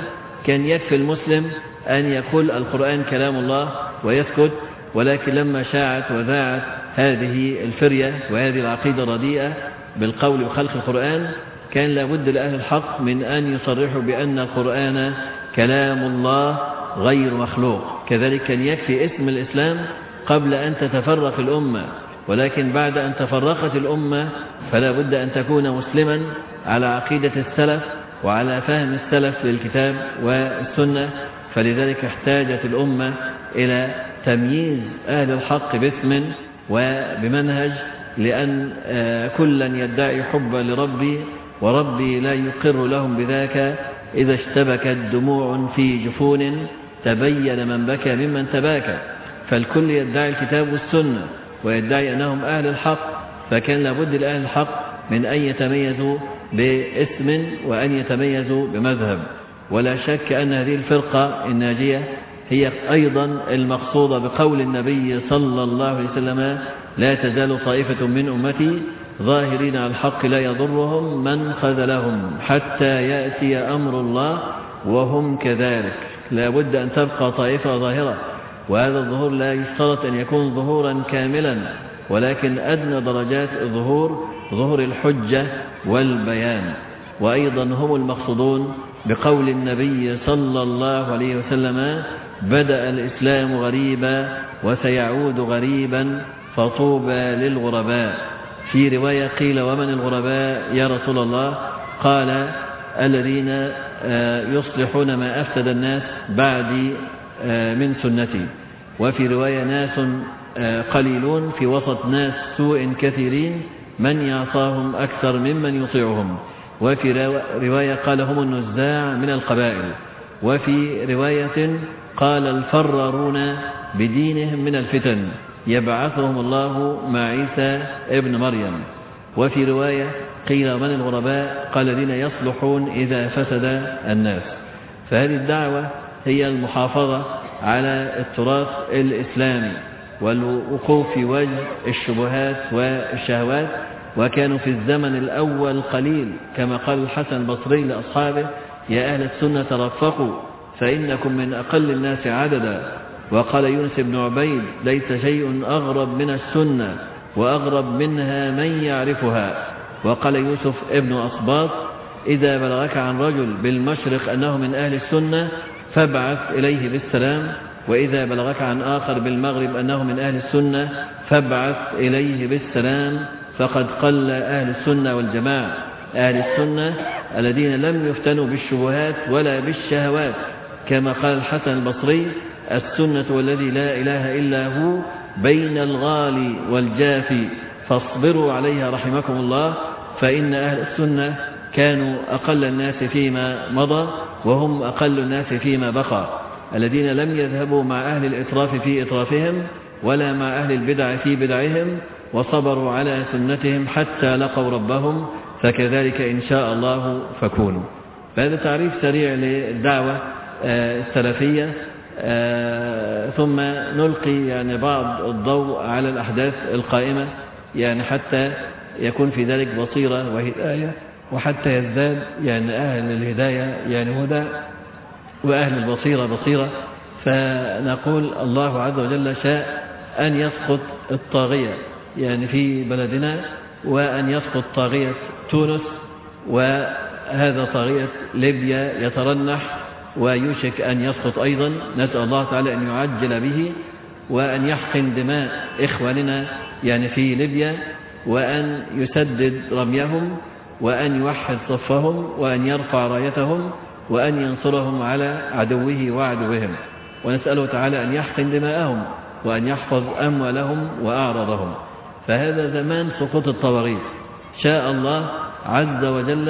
كان يكفي المسلم أن يقول القرآن كلام الله ويسكت. ولكن لما شاعت وذاعت هذه الفرية وهذه العقيدة الرديئة بالقول بخلق القرآن، كان لابد لأهل الحق من أن يصرحوا بأن القرآن كلام الله غير مخلوق. كذلك كان يكفي اسم الإسلام قبل أن تتفرق الأمة، ولكن بعد أن تفرقت الأمة فلا بد أن تكون مسلما على عقيدة السلف وعلى فهم السلف للكتاب والسنة. فلذلك احتاجت الأمة إلى تمييز أهل الحق باسم وبمنهج، لأن كلا يدعي حبا لربي وربي لا يقر لهم بذاك، إذا اشتبكت دموع في جفون تبين من بكى ممن تباكى. فالكل يدعي الكتاب والسنة ويدعي أنهم أهل الحق، فكان لابد لأهل الحق من أن يتميزوا باسم وأن يتميزوا بمذهب. ولا شك أن هذه الفرقة الناجية هي أيضا المقصودة بقول النبي صلى الله عليه وسلم: لا تزال طائفة من أمتي ظاهرين على الحق لا يضرهم من خذلهم حتى يأتي أمر الله وهم كذلك. لا بد أن تبقى طائفة ظاهرة، وهذا الظهور لا يشترط أن يكون ظهورا كاملا، ولكن أدنى درجات الظهور ظهور الحجة والبيان. وأيضا هم المقصودون بقول النبي صلى الله عليه وسلم: بدأ الإسلام غريبا وسيعود غريبا فطوبى للغرباء. في رواية قيل: ومن الغرباء يا رسول الله؟ قال: الذين يصلحون ما أفسد الناس بعدي من سنتي. وفي رواية: ناس قليلون في وسط ناس سوء كثيرين من يعصاهم أكثر ممن يطيعهم. وفي رواية قال: هم النزاع من القبائل. وفي رواية قال: الفرارون بدينهم من الفتن يبعثهم الله مع عيسى ابن مريم. وفي رواية قيل: من الغرباء؟ قال: الذين يصلحون إذا فسد الناس. فهذه الدعوة هي المحافظة على التراث الإسلامي والوقوف في وجه الشبهات والشهوات. وكانوا في الزمن الأول قليل، كما قال الحسن البصري لأصحابه: يا أهل السنة ترفقوا فإنكم من أقل الناس عددا. وقال يونس بن عبيد: ليس شيء أغرب من السنة وأغرب منها من يعرفها. وقال يوسف ابن أصباط: إذا بلغك عن رجل بالمشرق أنه من أهل السنة فابعث إليه بالسلام، وإذا بلغك عن آخر بالمغرب أنه من أهل السنة فابعث إليه بالسلام. فقد قل أهل السنة والجماعة. أهل السنة الذين لم يفتنوا بالشبهات ولا بالشهوات، كما قال الحسن البصري: السنة والذي لا إله إلا هو بين الغالي والجافي فاصبروا عليها رحمكم الله. فإن أهل السنة كانوا أقل الناس فيما مضى وهم أقل الناس فيما بقى، الذين لم يذهبوا مع أهل الإطراف في إطرافهم ولا مع أهل البدع في بدعهم، وصبروا على سنتهم حتى لقوا ربهم، فكذلك إن شاء الله فكونوا. فهذا تعريف سريع للدعوة السلفية. ثم نلقي بعض الضوء على الأحداث القائمة، حتى يكون في ذلك بصيرة وهداية، وحتى يزداد أهل الهداية هدى وأهل البصيرة بصيرة. فنقول الله عز وجل شاء أن يسقط الطاغية في بلدنا، وأن يسقط طاغية تونس، وهذا طاغية ليبيا يترنح ويوشك أن يسقط أيضا. نسأل الله تعالى أن يعجل به، وأن يحقن دماء إخواننا في ليبيا، وأن يسدد رميهم، وأن يوحد صفهم، وأن يرفع رايتهم، وأن ينصرهم على عدوه وعدوهم. ونسأله تعالى أن يحقن دماءهم وأن يحفظ أموالهم وأعراضهم. فهذا زمان سقوط الطواغيت. شاء الله عز وجل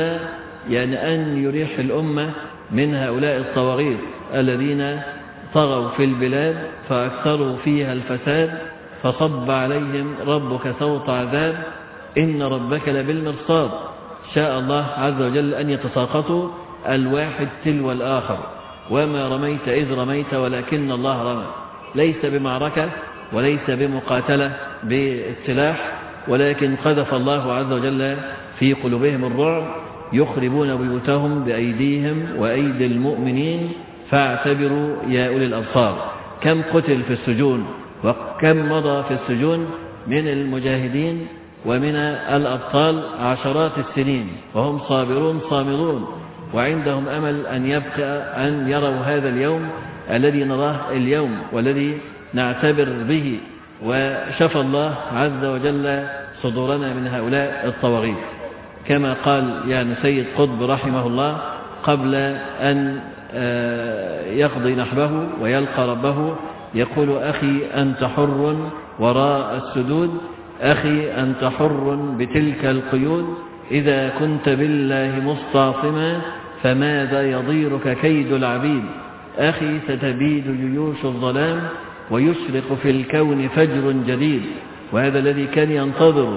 أن يريح الأمة من هؤلاء الطواغيت الذين طغوا في البلاد فأكثروا فيها الفساد، فصب عليهم ربك سوط عذاب إن ربك لبالمرصاد. شاء الله عز وجل أن يتساقطوا الواحد تلو الآخر، وما رميت إذ رميت ولكن الله رمى. ليس بمعركة وليس بمقاتلة بالسلاح، ولكن قذف الله عز وجل في قلوبهم الرعب يخربون بيوتهم بأيديهم وأيدي المؤمنين فاعتبروا يا أولي الأبصار. كم قتل في السجون وكم مضى في السجون من المجاهدين ومن الأبطال عشرات السنين وهم صابرون صامدون، وعندهم أمل أن يبقى أن يروا هذا اليوم الذي نراه اليوم والذي نعتبر به. وشفى الله عز وجل صدورنا من هؤلاء الطواغيت، كما قال يعني سيد قطب رحمه الله قبل أن يقضي نحبه ويلقى ربه، يقول: أخي أنت حر وراء السدود، أخي أنت حر بتلك القيود، إذا كنت بالله مستعصما فماذا يضيرك كيد العبيد، أخي ستبيد جيوش الظلام ويشرق في الكون فجر جديد. وهذا الذي كان ينتظر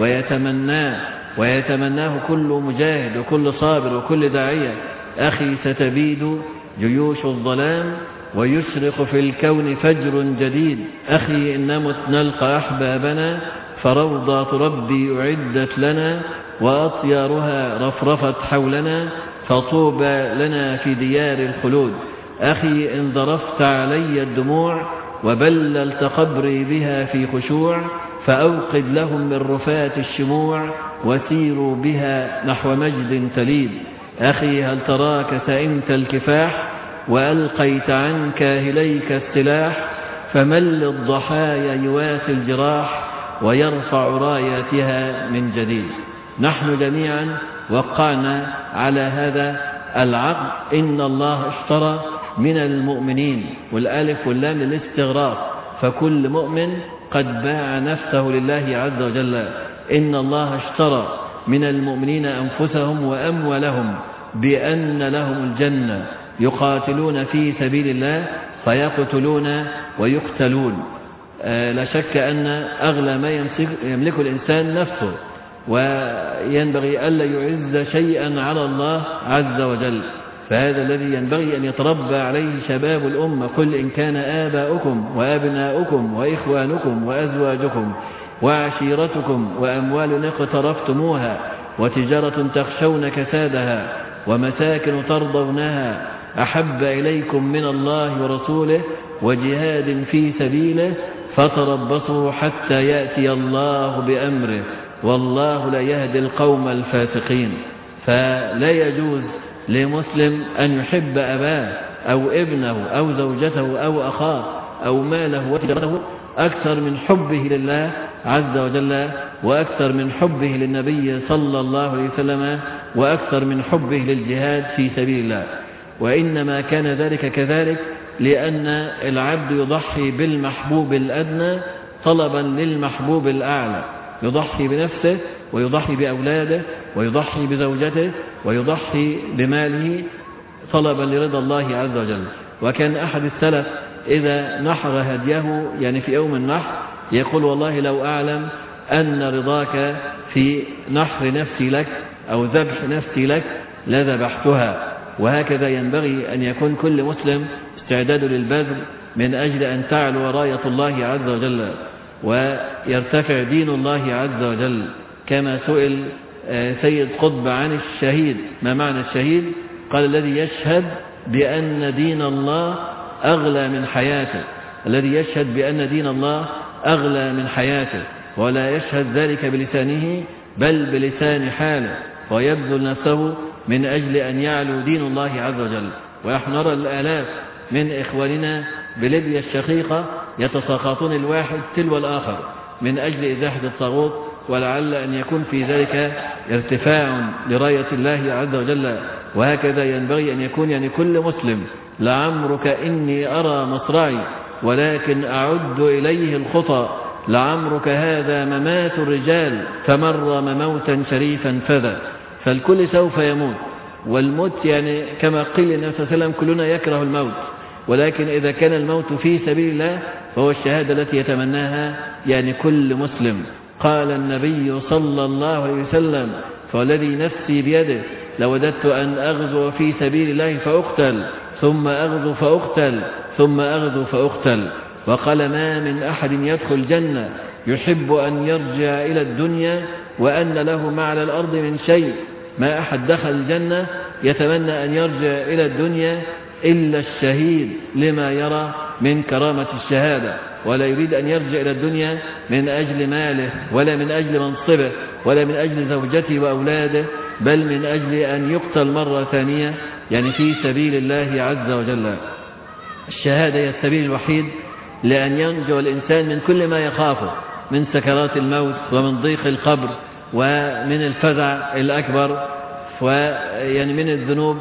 ويتمناه كل مجاهد وكل صابر وكل داعية: أخي ستبيد جيوش الظلام ويشرق في الكون فجر جديد، أخي إن نمت نلقى أحبابنا فروضة ربي أعدت لنا وأطيارها رفرفت حولنا فطوبى لنا في ديار الخلود، أخي إن ظرفت علي الدموع وبللت قبري بها في خشوع فأوقد لهم من رفات الشموع وسيروا بها نحو مجد تليد، أخي هل تراك سئمت الكفاح وألقيت عنك إليك السلاح، فمن للضحايا يواسي الجراح ويرفع راياتها من جديد. نحن جميعا وقعنا على هذا العقد: إن الله اشترى من المؤمنين، والالف واللام للاستغراق، فكل مؤمن قد باع نفسه لله عز وجل. إن الله اشترى من المؤمنين أنفسهم وأموالهم بأن لهم الجنة يقاتلون في سبيل الله فيقتلون ويقتلون. لا شك أن أغلى ما يملك الإنسان نفسه، وينبغي ألا يعز شيئا على الله عز وجل، فهذا الذي ينبغي أن يتربى عليه شباب الأمة: قل إن كان آباؤكم وأبناؤكم وإخوانكم وأزواجكم وعشيرتكم وأموال اقترفتموها وتجارة تخشون كسادها ومساكن ترضونها أحب إليكم من الله ورسوله وجهاد في سبيله فتربصوا حتى يأتي الله بأمره والله لا يهدي القوم الفاسقين. فلا يجوز لمسلم أن يحب أباه أو ابنه أو زوجته أو أخاه أو ماله وتجارته أكثر من حبه لله عز وجل، وأكثر من حبه للنبي صلى الله عليه وسلم، وأكثر من حبه للجهاد في سبيل الله. وإنما كان ذلك كذلك لأن العبد يضحي بالمحبوب الأدنى طلبا للمحبوب الأعلى، يضحي بنفسه ويضحي بأولاده ويضحي بزوجته ويضحي بماله طلبا لرضا الله عز وجل. وكان أحد السلف إذا نحر هديه يعني في يوم النحر يقول: والله لو أعلم أن رضاك في نحر نفسي لك أو ذبح نفسي لك لذبحتها. وهكذا ينبغي أن يكون كل مسلم استعداد للبذل من أجل أن تعلو راية الله عز وجل ويرتفع دين الله عز وجل. كما سئل سيد قطب عن الشهيد: ما معنى الشهيد؟ قال: الذي يشهد بأن دين الله أغلى من حياته، الذي يشهد بأن دين الله أغلى من حياته، ولا يشهد ذلك بلسانه بل بلسان حاله، ويبذل نفسه من أجل أن يعلو دين الله عز وجل. ونحن نرى الآلاف من إخواننا بليبيا الشقيقة يتساقطون الواحد تلو الآخر من أجل إزاحة الطاغوت، ولعل أن يكون في ذلك ارتفاع لراية الله عز وجل. وهكذا ينبغي أن يكون يعني كل مسلم: لعمرك إني أرى مصرعي ولكن أعد إليه الخطى، لعمرك هذا ممات الرجال فمر مموتا شريفا فذا. فالكل سوف يموت، والموت يعني كما قيل النبي صلى الله عليه وسلم: كلنا يكره الموت، ولكن إذا كان الموت في سبيل الله فهو الشهادة التي يتمناها يعني كل مسلم. قال النبي صلى الله عليه وسلم: فالذي نفسي بيده لوددت أن أغزو في سبيل الله فأقتل ثم أغزو فأقتل ثم أغزو فأقتل. وقال: ما من أحد يدخل الجنة يحب أن يرجع إلى الدنيا وأن له ما على الأرض من شيء ما أحد دخل الجنة يتمنى أن يرجع إلى الدنيا إلا الشهيد لما يرى من كرامة الشهادة، ولا يريد أن يرجع إلى الدنيا من أجل ماله ولا من أجل منصبه ولا من أجل زوجته وأولاده، بل من أجل أن يقتل مرة ثانية يعني في سبيل الله عز وجل. الشهادة هي السبيل الوحيد لأن ينجو الإنسان من كل ما يخافه من سكرات الموت ومن ضيق القبر ومن الفزع الأكبر ويعني من الذنوب.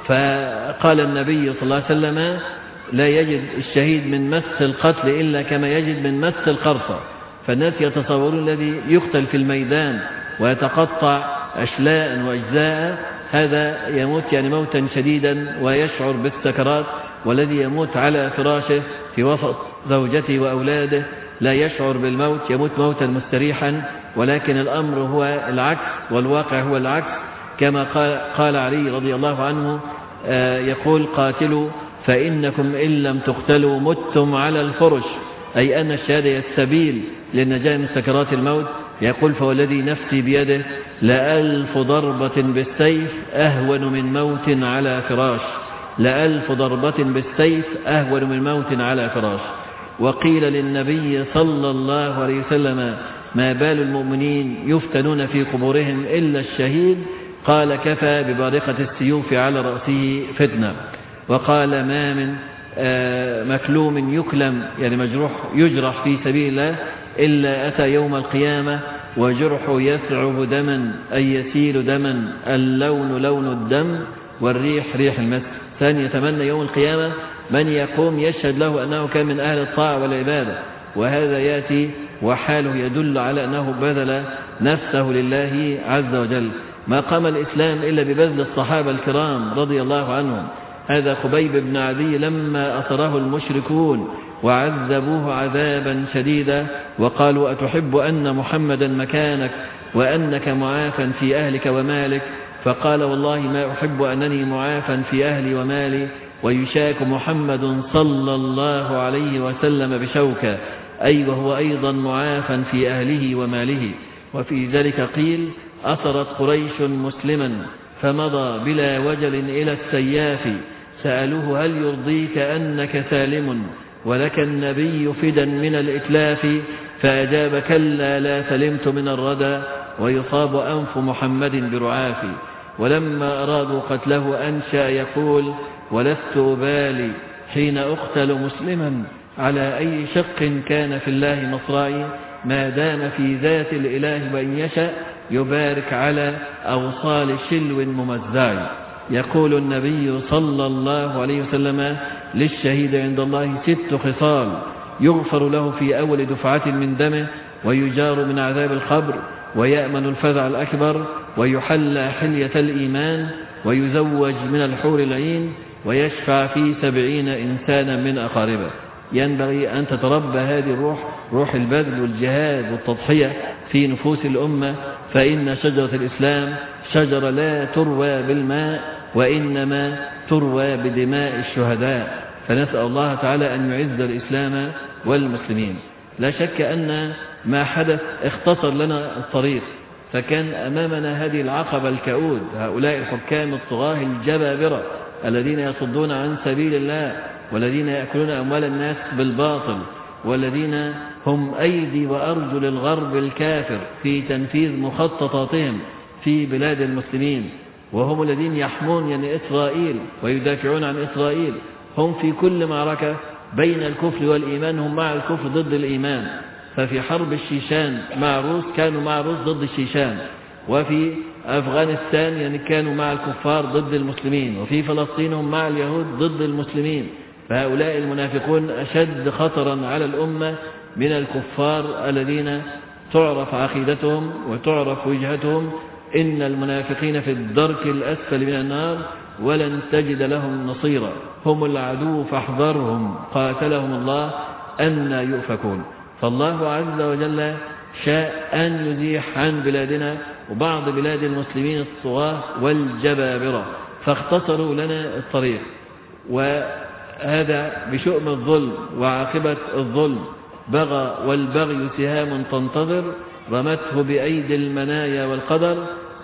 فقال النبي صلى الله عليه وسلم لا يجد الشهيد من مس القتل إلا كما يجد من مس القرصة. فالناس يتصورون الذي يقتل في الميدان ويتقطع أشلاء وأجزاء هذا يموت يعني موتا شديدا ويشعر بالسكرات، والذي يموت على فراشه في وسط زوجته وأولاده لا يشعر بالموت، يموت موتا مستريحا. ولكن الأمر هو العكس والواقع هو العكس، كما قال علي رضي الله عنه يقول قاتلوا فإنكم إن لم تقتلوا متم على الفرش، أي أن الشهادة هي السبيل للنجاة من سكرات الموت. يقول فوالذي نفسي بيده لألف ضربة بالسيف أهون من موت على فراش، لألف ضربة بالسيف أهون من موت على فراش. وقيل للنبي صلى الله عليه وسلم ما بال المؤمنين يفتنون في قبورهم إلا الشهيد؟ قال كفى ببارقة السيوف على رأسه فتنة. وقال ما من مكلوم يكلم يعني مجروح يجرح في سبيل الله إلا أتى يوم القيامة وجرحه يسعب دما أي يسيل دما، اللون لون الدم والريح ريح المسك. ثاني يتمنى يوم القيامة من يقوم يشهد له أنه كان من أهل الطاعة والعبادة، وهذا يأتي وحاله يدل على أنه بذل نفسه لله عز وجل. ما قام الإسلام إلا ببذل الصحابة الكرام رضي الله عنهم. هذا خبيب بن عدي لما أسره المشركون وعذبوه عذابا شديدا وقالوا أتحب أن محمدا مكانك وأنك معافا في أهلك ومالك؟ فقال والله ما أحب أنني معافا في أهلي ومالي ويشاك محمد صلى الله عليه وسلم بشوكة، أي وهو أيضا معافا في أهله وماله. وفي ذلك قيل أسرت قريش مسلما فمضى بلا وجل إلى السياف، سألوه هل يرضيك أنك سالم ولك النبي فدا من الإتلاف؟ فأجاب كلا لا سلمت من الردى ويصاب أنف محمد برعافي. ولما أرادوا قتله أنشأ يقول ولست أبالي حين أقتل مسلما على أي شق كان في الله مصرعي، ما دام في ذات الإله وإن يشأ يبارك على أوصال شلو ممزع. يقول النبي صلى الله عليه وسلم للشهيد عند الله 6 خصال: يغفر له في أول دفعة من دمه، ويجار من عذاب القبر، ويأمن الفزع الأكبر، ويحلى حلية الإيمان، ويزوج من الحور العين، ويشفع في 70 إنسانا من أقاربه. ينبغي أن تتربى هذه الروح، روح البذل والجهاد والتضحية في نفوس الأمة، فإن شجرة الإسلام شجرة لا تروى بالماء وإنما تروى بدماء الشهداء. فنسأل الله تعالى أن يعز الإسلام والمسلمين. لا شك أن ما حدث اختصر لنا الطريق، فكان أمامنا هذه العقبة الكؤود، هؤلاء الحكام الطغاة الجبابرة الذين يصدون عن سبيل الله، والذين يأكلون أموال الناس بالباطل، والذين هم أيدي وأرجل الغرب الكافر في تنفيذ مخططاتهم في بلاد المسلمين، وهم الذين يحمون يعني إسرائيل ويدافعون عن إسرائيل. هم في كل معركة بين الكفر والإيمان هم مع الكفر ضد الإيمان. ففي حرب الشيشان مع روس كانوا مع روس ضد الشيشان، وفي أفغانستان يعني كانوا مع الكفار ضد المسلمين، وفي فلسطين هم مع اليهود ضد المسلمين. فهؤلاء المنافقون أشد خطرا على الأمة من الكفار الذين تعرف عقيدتهم وتعرف وجهتهم. إن المنافقين في الدرك الأسفل من النار ولن تجد لهم نصيرا، هم العدو فاحذرهم قاتلهم الله أن يؤفكون. فالله عز وجل شاء أن يزيح عن بلادنا وبعض بلاد المسلمين الطغاة والجبابرة، فاختصروا لنا الطريق. وهذا بشؤم الظلم وعاقبة الظلم. بغى والبغي سهام تنتظر، رمته بأيدي المنايا والقدر،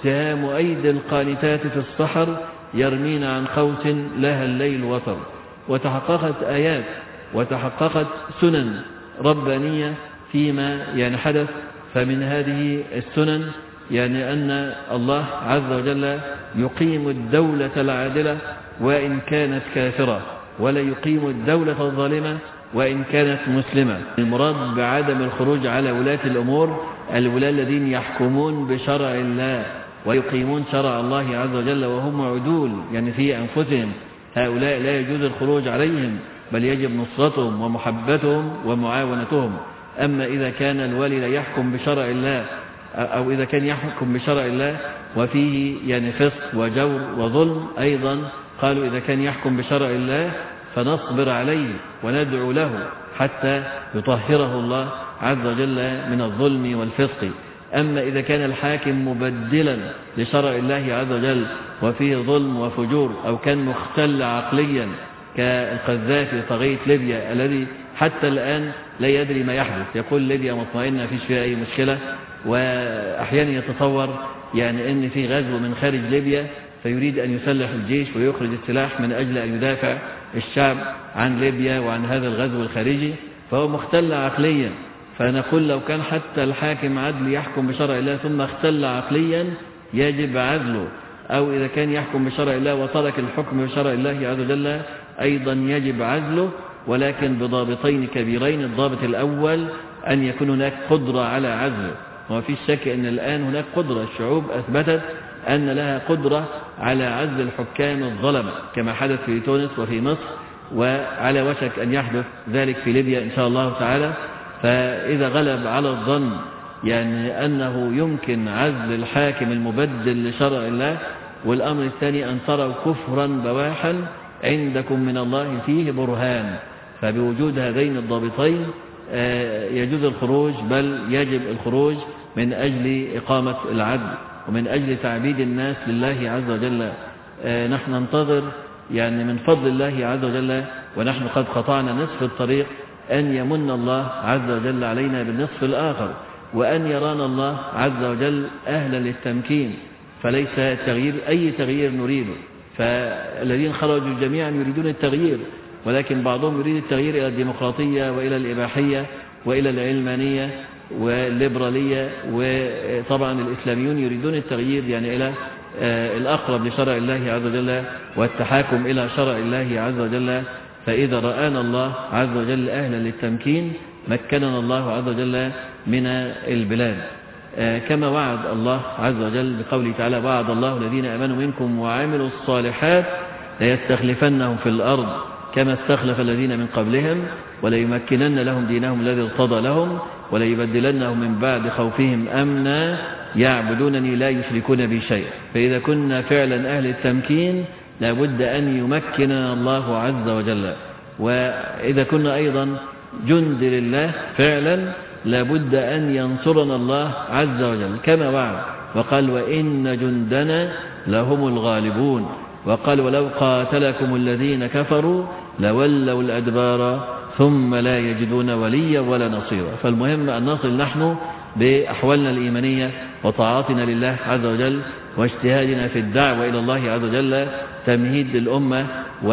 سهام أيدي القانتات في الصحر يرمين عن قوس لها الليل وطر. وتحققت آيات وتحققت سنن ربانية فيما حدث. فمن هذه السنن أن الله عز وجل يقيم الدولة العادلة وإن كانت كافرة، ولا يقيم الدولة الظالمة وإن كانت مسلمة. المراد بعدم الخروج على ولاة الأمور الولاة الذين يحكمون بشرع الله ويقيمون شرع الله عز وجل وهم عدول في أنفسهم. هؤلاء لا يجوز الخروج عليهم، بل يجب نصرتهم ومحبتهم ومعاونتهم. أما إذا كان الولي لا يحكم بشرع الله، أو إذا كان يحكم بشرع الله وفيه فسق وجور وظلم أيضا، قالوا إذا كان يحكم بشرع الله فنصبر عليه وندعو له حتى يطهره الله عز وجل من الظلم والفسق. أما إذا كان الحاكم مبدلا لشرع الله عز وجل وفيه ظلم وفجور، أو كان مختل عقليا كالقذافي طاغية ليبيا الذي حتى الآن لا يدري ما يحدث، يقول ليبيا مطمئنة فيش فيها أي مشكلة، وأحيانا يتصور أن في غزو من خارج ليبيا فيريد أن يسلح الجيش ويخرج السلاح من أجل أن يدافع الشعب عن ليبيا وعن هذا الغزو الخارجي، فهو مختل عقليا. فنقول لو كان حتى الحاكم عدل يحكم بشرع الله ثم اختل عقليا يجب عزله، أو إذا كان يحكم بشرع الله وترك الحكم بشرع الله عز وجل أيضا يجب عزله، ولكن بضابطين كبيرين. الضابط الأول أن يكون هناك قدرة على عزله، وفي شك أن الآن هناك قدرة، الشعوب أثبتت أن لها قدرة على عزل الحكام الظلمة كما حدث في تونس وفي مصر، وعلى وشك أن يحدث ذلك في ليبيا إن شاء الله تعالى. فإذا غلب على الظن أنه يمكن عزل الحاكم المبدل لشرع الله، والأمر الثاني أن تروا كفرا بواحا عندكم من الله فيه برهان، فبوجود هذين الضابطين يجوز الخروج، بل يجب الخروج من أجل إقامة العدل ومن أجل تعبيد الناس لله عز وجل. نحن ننتظر من فضل الله عز وجل، ونحن قد قطعنا نصف الطريق، أن يمن الله عز وجل علينا بالنصف الآخر، وأن يرانا الله عز وجل أهلا للتمكين، فليس تغيير أي تغيير نريده. فالذين خرجوا جميعا يريدون التغيير، ولكن بعضهم يريد التغيير إلى الديمقراطية وإلى الإباحية وإلى العلمانية والليبرالية، وطبعا الإسلاميون يريدون التغيير إلى الأقرب لشرع الله عز وجل والتحاكم إلى شرع الله عز وجل. فإذا رآنا الله عز وجل أهلا للتمكين مكننا الله عز وجل من البلاد، كما وعد الله عز وجل بقوله تعالى: وعد الله الذين آمنوا منكم وعملوا الصالحات ليستخلفنهم في الأرض كما استخلف الذين من قبلهم وليمكنن لهم دينهم الذي ارتضى لهم وليبدلنهم من بعد خوفهم أمنا يعبدونني لا يشركون بي شيئا. فإذا كنا فعلا أهل التمكين لابد أن يمكننا الله عز وجل، وإذا كنا أيضا جند لله فعلا لابد أن ينصرنا الله عز وجل كما وعد، وقال: وإن جندنا لهم الغالبون. وقال: ولو قاتلكم الذين كفروا لولوا الأدبار ثم لا يجدون وليا ولا نصيرا. فالمهم أن نصل نحن بأحوالنا الإيمانية وطاعاتنا لله عز وجل واجتهادنا في الدعوة إلى الله عز وجل تمهيد للأمة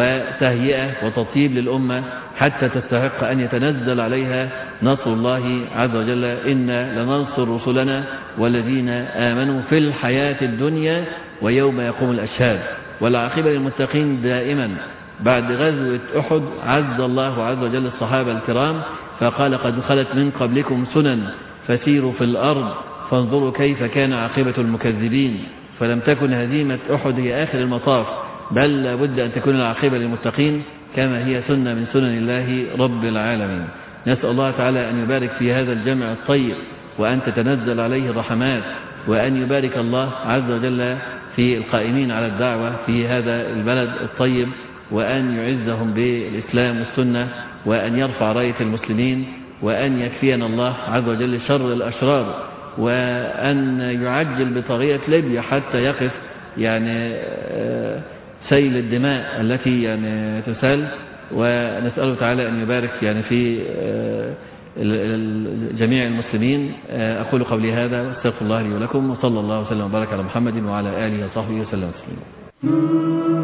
وتهيئة وتطيب للأمة حتى تستحق أن يتنزل عليها نصر الله عز وجل: إنا لننصر رسلنا والذين آمنوا في الحياة الدنيا ويوم يقوم الأشهاد. والعاقبة للمتقين دائما. بعد غزوة أحد عز الله عز وجل الصحابة الكرام فقال: قد خلت من قبلكم سنن فسيروا في الأرض فانظروا كيف كان عاقبة المكذبين. فلم تكن هزيمة أحد هي آخر المطاف، بل لابد أن تكون العاقبة للمتقين كما هي سنة من سنن الله رب العالمين. نسأل الله تعالى أن يبارك في هذا الجمع الطيب، وأن تتنزل عليه الرحمات، وأن يبارك الله عز وجل في القائمين على الدعوة في هذا البلد الطيب، وأن يعزهم بالإسلام والسنة، وأن يرفع راية المسلمين، وأن يكفينا الله عز وجل شر الأشرار، وأن يعجل بطاغية ليبيا حتى يقف سيل الدماء التي تسال. ونسأله تعالى أن يبارك في جميع المسلمين. أقول قولي هذا واستغفر الله لي ولكم، وصلى الله وسلم وبارك على محمد وعلى آله وصحبه وسلم تسليما.